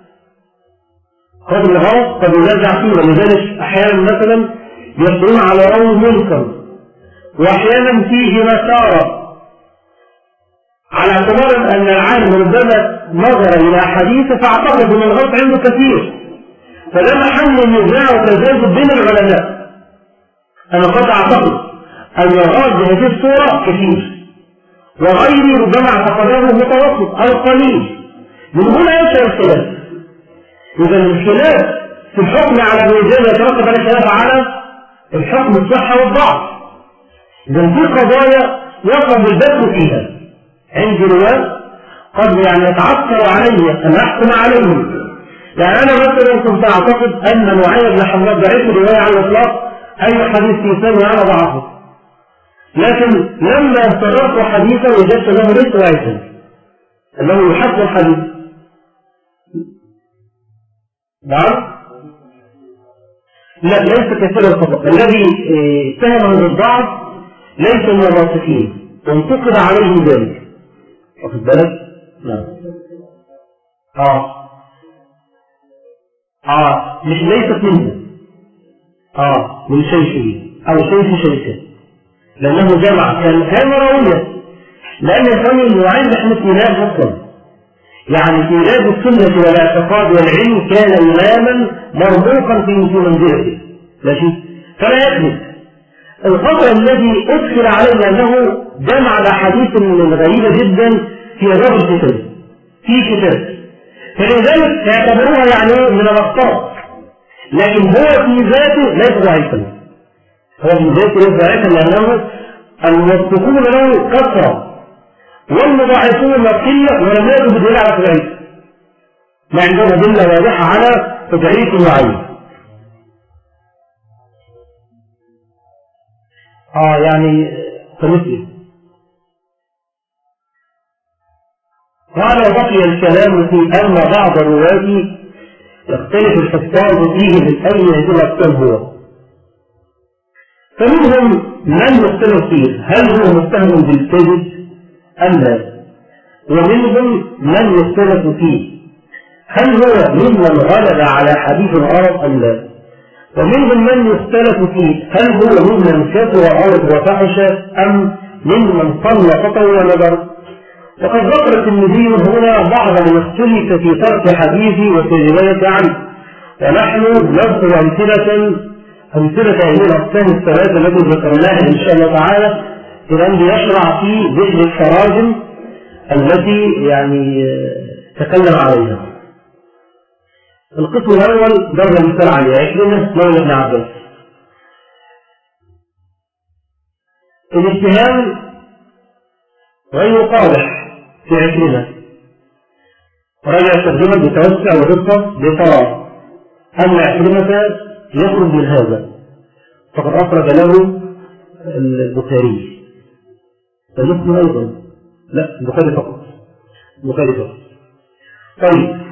قدر الغلط قد ينازع فيه، ولذلك أحيانا مثلا يقولون على راوي منكر، وأحيانا فيه مسارة، على اعتبار أن العالم ربما نظر إلى حديثه فاعتقد أن الغلط عنده كثير، فده محل النزاع وتزايد بين العلماء. أنا قد أعتقد أن الغلط بهذه الصورة كثير، وغيري ربما اعتقده متوسط أو قليل. من هنا ينشأ الخلاف. إذا الخلاف في الحكم على الميزان يترتب على الخلاف على الحكم الصحة والضعف. إذا في قضايا يصعب البحث فيها، عندي رواة قد يتعثر علي أن أحكم عليهم. يعني أنا مثلا كنت أعتقد أن معاذ بن حماد ضعيف الرواية على الإطلاق، أي حديث في ثاني أنا ضعفه، لكن لما استدرت حديثا وجدت له ليس ضعيفا، أنه يحسن الحديث. نعم؟ لا، ليس كثيرا فقط. الذي اتهمه بالضعف ليس من الراسخين وانتقد عليه ذلك، واخد بالك؟ نعم. مش ليست منه، من شيخه أو شيخ شيخه، لأنه جمع كان راوية، لأن ثاني معين نحن في ناس أصلا، يعني في ناس السنة والاعتقاد والعلم كان إماما مرموقا في منزلته، ماشي؟ فلا يكذب. الخطأ الذي أدخل عليه أنه جمع الأحاديث الغريبة جدا في باب الكتاب، في كتاب، فلذلك يعتبروها يعني من الأخطاء، لكن هو في ذاته ليس ضعيفا، هو في ذاته ليس ضعيفا، لأنه الموثقون له كثرة والمضاعفون قلة، ولم يجد دليل على تضعيف، ما عندهم أدلة واضحة على تضعيف معين. يعني كمثل قال وبقي الكلام في أن بعض الرواة يختلف الحفاظ فيه من أي هذه الأقسام هو، فمنهم من يختلف فيه هل هو متهم بالكذب أم لا، ومنهم من يختلف فيه هل هو ممن غلب على حديث العرب أم لا، ومنهم من يختلف فيه هل هو ممن كثر عرض وفحش أم ممن صلى خطأ ونظر. وقد ذكر الترمذي هنا بعض من اختلف في ترك حديثه وفي رواية عنه، ونحن نذكر أمثلة هذه الأقسام الثلاثة التي ذكرناها إن شاء الله تعالى، إذا يشرع في ذكر التراجم التي تكلم عليها. القسم الأول ضرب مثال عليه عكرمة مولى ابن عباس. الاتهام غير قادح في عكرمة، رجع الترجمة بتوسع ودقة بقرار، أما عكرمة يخرج من هذا فقد أخرج له البخاري، فمسلم أيضا لا، البخاري فقط. طيب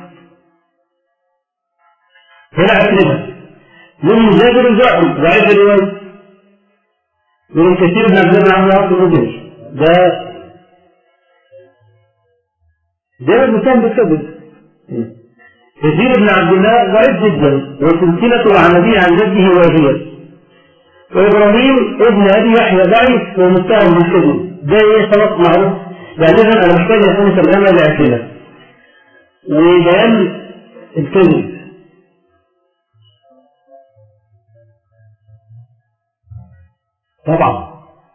هنا عكرمة من جابر الجعفي ضعيف الرواية، من كثير من عبد عن عبد الرجل ده المسلم بالكذب. كثير بن عبد الله ضعيف جدا وسلسلته عن أبيه عن جده واهية. وإبراهيم ابن أبي يحيى ضعيف ومتهم بالكذب، ده خلاص معروف. يعني أنا محتاج أكون ترجمة لعكرمة وبيان الكذب. طبعا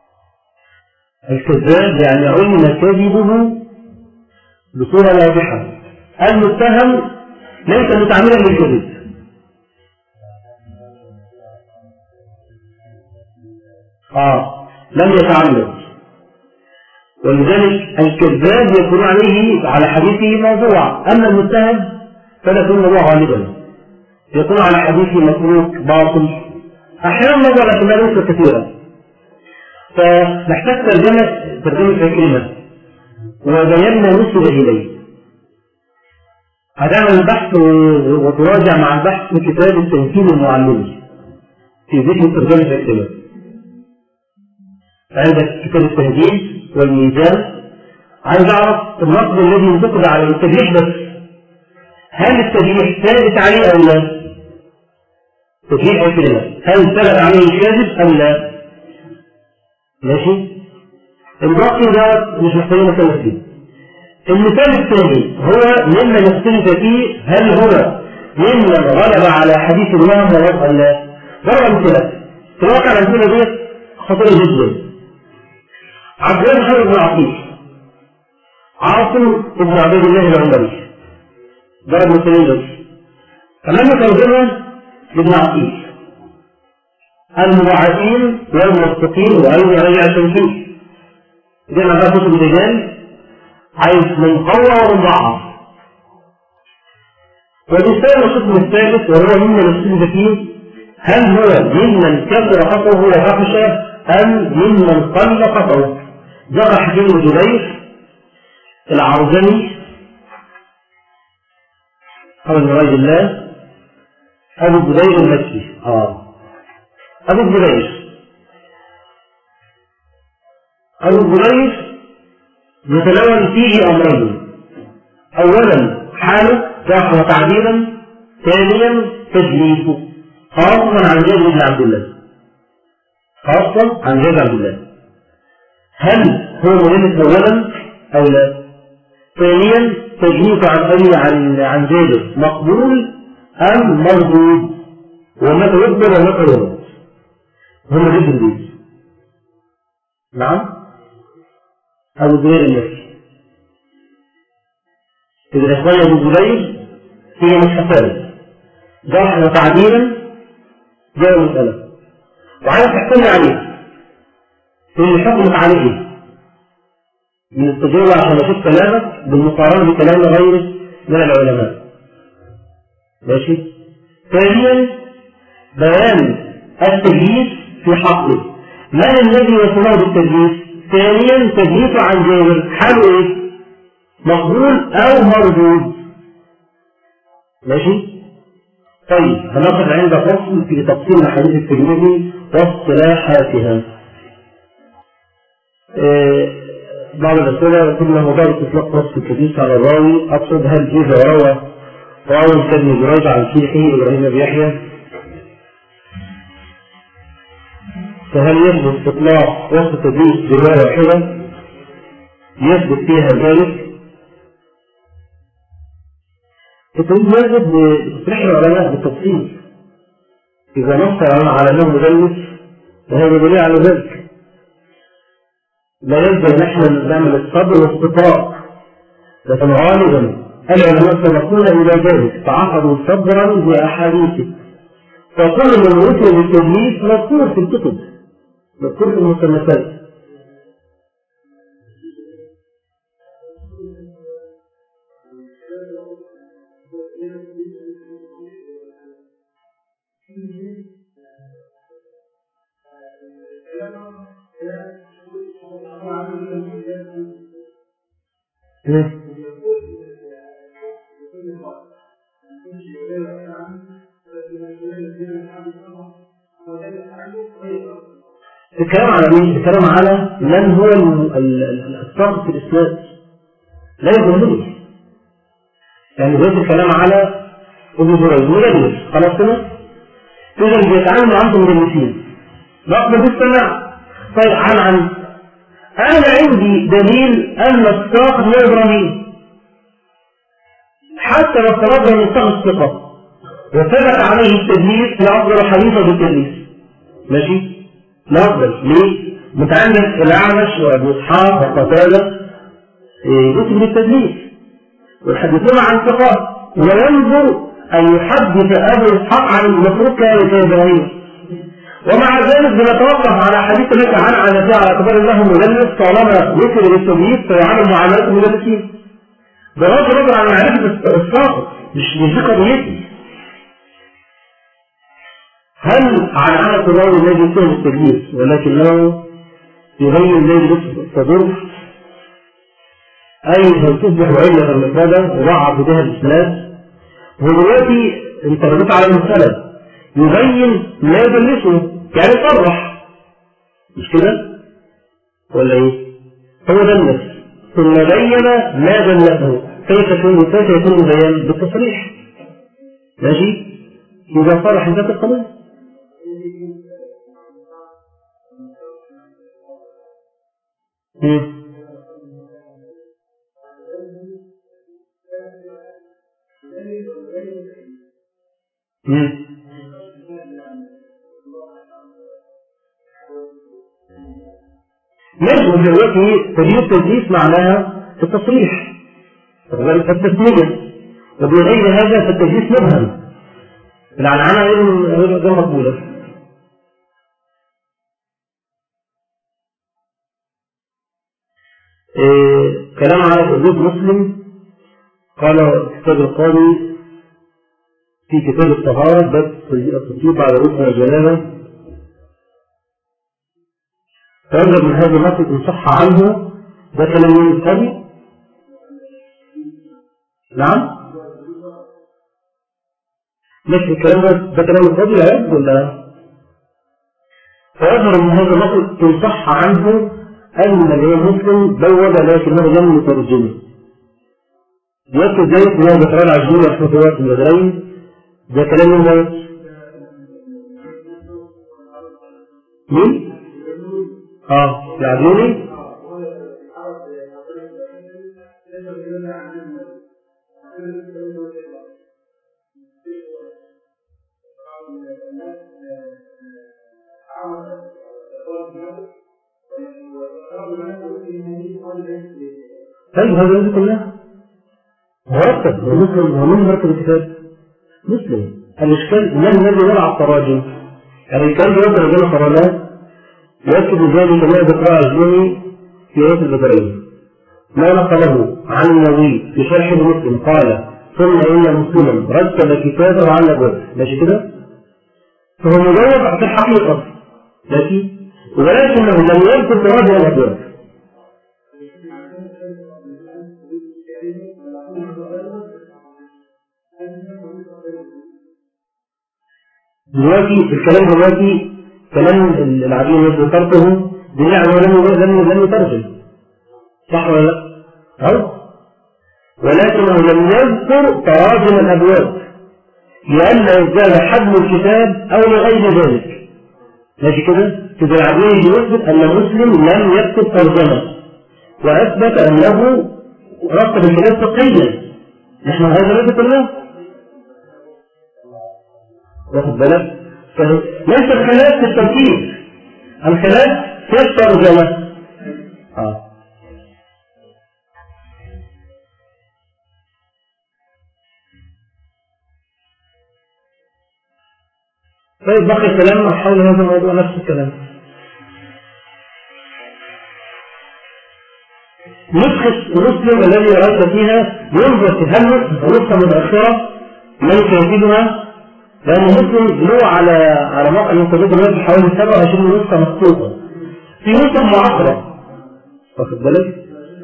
الكذاب علم كذبه بصورة واضحة، المتهم ليس متعمدا بالكذب. لم يتعمد، ولذلك الكذاب يكون عليه على حديثه موضوع، أما المتهم فلا يكون موضوع غالبا، يكون على حديثه متروك باطل، أحيانا موضوع لكنها ليس كثيرا. فنحتاج ترجمة عكرمة وبينا نسب إليه. هتعمل البحث وتراجع مع البحث في كتاب التمثيل المعلمي في ذكر ترجمة عكرمة. عندك كتاب التهذيب والميزان عايز أعرف النقد الذي ينتقد على التجريح بس، هل التجريح ثابت عليه أو لا؟ تجريح الكلمة هل ثبت عليه الكاذب أم لا؟ ماشي؟ الباقي ده مش محتاجين نتكلم فيه. المثال الثاني هو ممن يختلف فيه هل هو ممن غلب على حديث الله ولا لا؟ ضرب أمثلة. في الواقع الأمثلة دي خطيرة جدا. عبد الله بن عقيل، عاصم بن عبد الله العمري، ضرب مثالين بس. أمام ترجمة لابن عقيل المضاعفين والموثقين وأيضا غير التنكيل. دي أنا بقى كتب الرجال عايز من قوة ومن ضعف. والإنسان القسم الثالث وهو ممن يختلف فيه هل هو ممن كثر خطأه وفحش أم ممن قل خطأه. ذكر حكيم بن جبير العرجمي أو بن عبد الله أبو الزبير المكي. أبو الزبير يتلون فيه أمرين: أولا حاله جرح وتعديلا، ثانيا تدليسه خاصة عن جابر بن عبد الله. هل هو مدلس أولا أو لا؟ ثانيا تدليس عن جابر مقبول أم مردود؟ ومتى يقبل ومتى يرد؟ هم جد البيت. نعم. أبو الزبير المكي. إذا إخواني أبو الزبير هي مش حسابة جرح وتعديلا جاء مسألة وعايز تحكم عليه اللي حكمت عليه من التجربة عشان أشوف كلامك بالمقارنة بكلام غيره من العلماء. ماشي. ثانيا بيان التجليس في حقه. من الذي يصنعه بالتجليس؟ ثانيا تجليسه عن جابر حاله ايه؟ مقبول او مردود. ماشي. طيب هناخد عند فصل في تفصيل احاديث الترمذي واصطلاحاتها. بعض الاسئله كلها مجرد اطلاق وصف التجليس على الراوي. اقصد هل اذا روى راوي كابن جريج عن شيخه ابراهيم بن يحيى فهل يثبت اطلاق وصف التدليس بروايه واحده يثبت فيها ذلك؟ التدليس يثبت بتصريح العلماء بالتفصيل. اذا نص على انه مدلس فهذا دليل على ذلك. لا يلزم نحن نعمل الصبر والاستطراء، لكن غالبا العلماء سبقونا الى ذلك فعقدوا صبرا باحاديثه. فكل من وصل بالتدليس مذكور في الكتب، مذكور في المصنفات. الكلام على مين؟ الكلام على من هو الساقط في الإسناد لا يهمني. يعني بيت الكلام على ابن جريج مدلس خلاص كده. إذا بيتعامل معاهم مدلسين نقبل بالسماع. طيب عن أنا عندي دليل أن الساقط هو إبراهيم حتى لو افترضنا من الساقط ثقة وثبت عليه التدليس لأفضل حديثه بالتدليس. ماشي؟ لا أفضل. ليه؟ متعلق الأعمش وأبو إسحاق وقتادة يثبت التدليس ويحدثون عن ثقات وينظر أن يحدث أبو إسحاق عن المفروض كإبراهيم، ومع ذلك بنتوقف على حديث لك عن على اعتبار الله مدلس طالما وصل بالتدليس فيعمل معاملات المدلسين بغض النظر عن معرفة الساقط. مش دي قضيتي. هل عن عادة الراوي الذي يكون بالتدليس ولكنه يبين الذي تضر أي هل تصبح علة المفردة وضعف بها الإسناد؟ ودلوقتي انت ردت على المسألة يبين لا يدلسه يعني صرح، مش كده؟ ولا ايه؟ هو دلس ثم بين ما دلته. كيف يكون البيان؟ بالتصريح. ماشي؟ إذا صرح ذات القضية. نجم دلوقتي تجيب التدليس معناها التصريح التسمية، وبغير هذا فالتدليس مبهم، العنعنة غير مقبولة. كلام على حدود مسلم. قال كتاب القاضي في كتاب الطهارة باب التطبيق على ركن الجنابة، فيجب من هذا النص إن صح عنه. ده كلام من القاضي؟ نعم؟ مش الكلام ده كلام القاضي لا ولا؟ فيظهر من هذا النص إن صح عنه أن الإمام مسلم بوّب لكنه لم يترجمه. يأكد ذلك من ذكرى العجلين رحمة الله في المدرين. ده كلام من مين؟ العجلوني. طيب هذا كلها مرتب ومسلم ومن مرتب الكتاب مسلم. الإشكال من الذي يلعب التراجم؟ يعني كان يوضع رجل قرانات يأكد ذلك ما ذكرى الجوني في رؤية البدرين ما نقله عن النووي في شرح مسلم قال ثم إن مسلما رتب كتابه على الأبواب. ماشي كده؟ فهو مجرد في الحقيقة ولكنه لم يذكر تراجع الأبواب. دلوقتي الكلام كلام العجين الذي ذكرته بمعنى لم يترجم صح ولا لا؟ ولكنه لم يذكر تراجم الأبواب لئلا يزداد حجم الكتاب أو لغير ذلك. ماشي كده؟ كده العجين يثبت أن مسلم لم يكتب ترجمة وأثبت أنه رتب الكتاب فقهيا. نحن هذا ليس كله واخد بالك؟ ليس الخلاف في التركيب، الخلاف في الترجمة. طيب بقي الكلام حول هذا الموضوع نفس الكلام. نسخة مسلم الذي رأيت فيها ينظر في هل نسخة متأخرة من يكتبها، لأن مسلم له على موقع الانترنت دلوقتي حوالي 27 نسخة مخطوطة، في نسخ معاصرة واخد بالك؟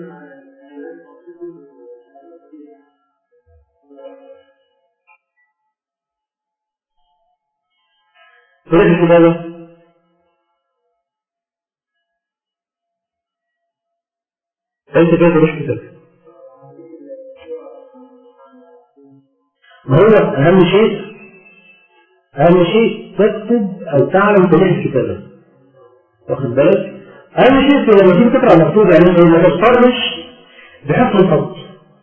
طريقة الكتابة أنت كيف تروح كتابة؟ ما هو أهم شيء تكتب أو تعلم طريقة الكتابة واخد بالك؟ أهم شيء لما تيجي تقرأ مكتوب يعني ما تضطرش بحفظ الخط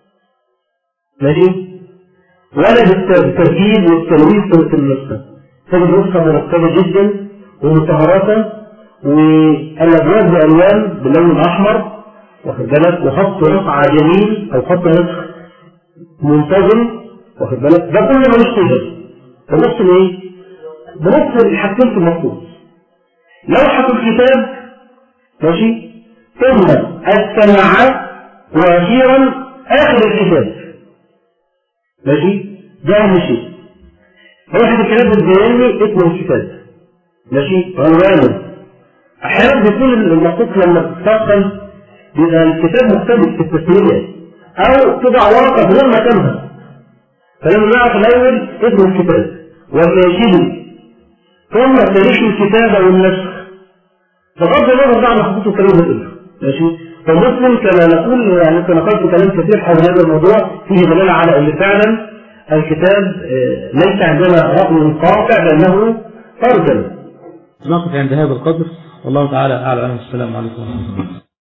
ماشي؟ ولا بالترتيب والتلويث في النسخة. تجد نسخة مرتبة جدا ومطهرة والأبواب بألوان باللون الأحمر واخد بالك، وخط رفع جميل أو خط نسخ منتظم واخد بالك. ده كله ملوش صيغة. بنص ايه؟ بنص الحاجتين في المخطوط. لوحة الكتاب ماشي، ثم السماعات، وأخيرا آخر الكتاب ماشي. ده أهم شيء. لوحة الكتاب بتبين اسم الكتاب ماشي، عنوانه. أحيانا بيكون المخطوط لما تستخدم بيبقى الكتاب مختلف في التسمية أو تضع ورقة غير مكانها، فلما نعرف الأول اسم الكتاب والناشد ثم تاريخ الكتابة والنسخ بغض النظر بقى عن خطوط الكلام ده ماشي. فمسلم كما نقول يعني نقلت كلام كثير حول هذا الموضوع فيه دلالة على أن فعلا الكتاب ليس عندنا رأي قاطع بأنه فردا. نقف عند هذا القدر والله تعالى أعلم. السلام عليكم ورحمة الله.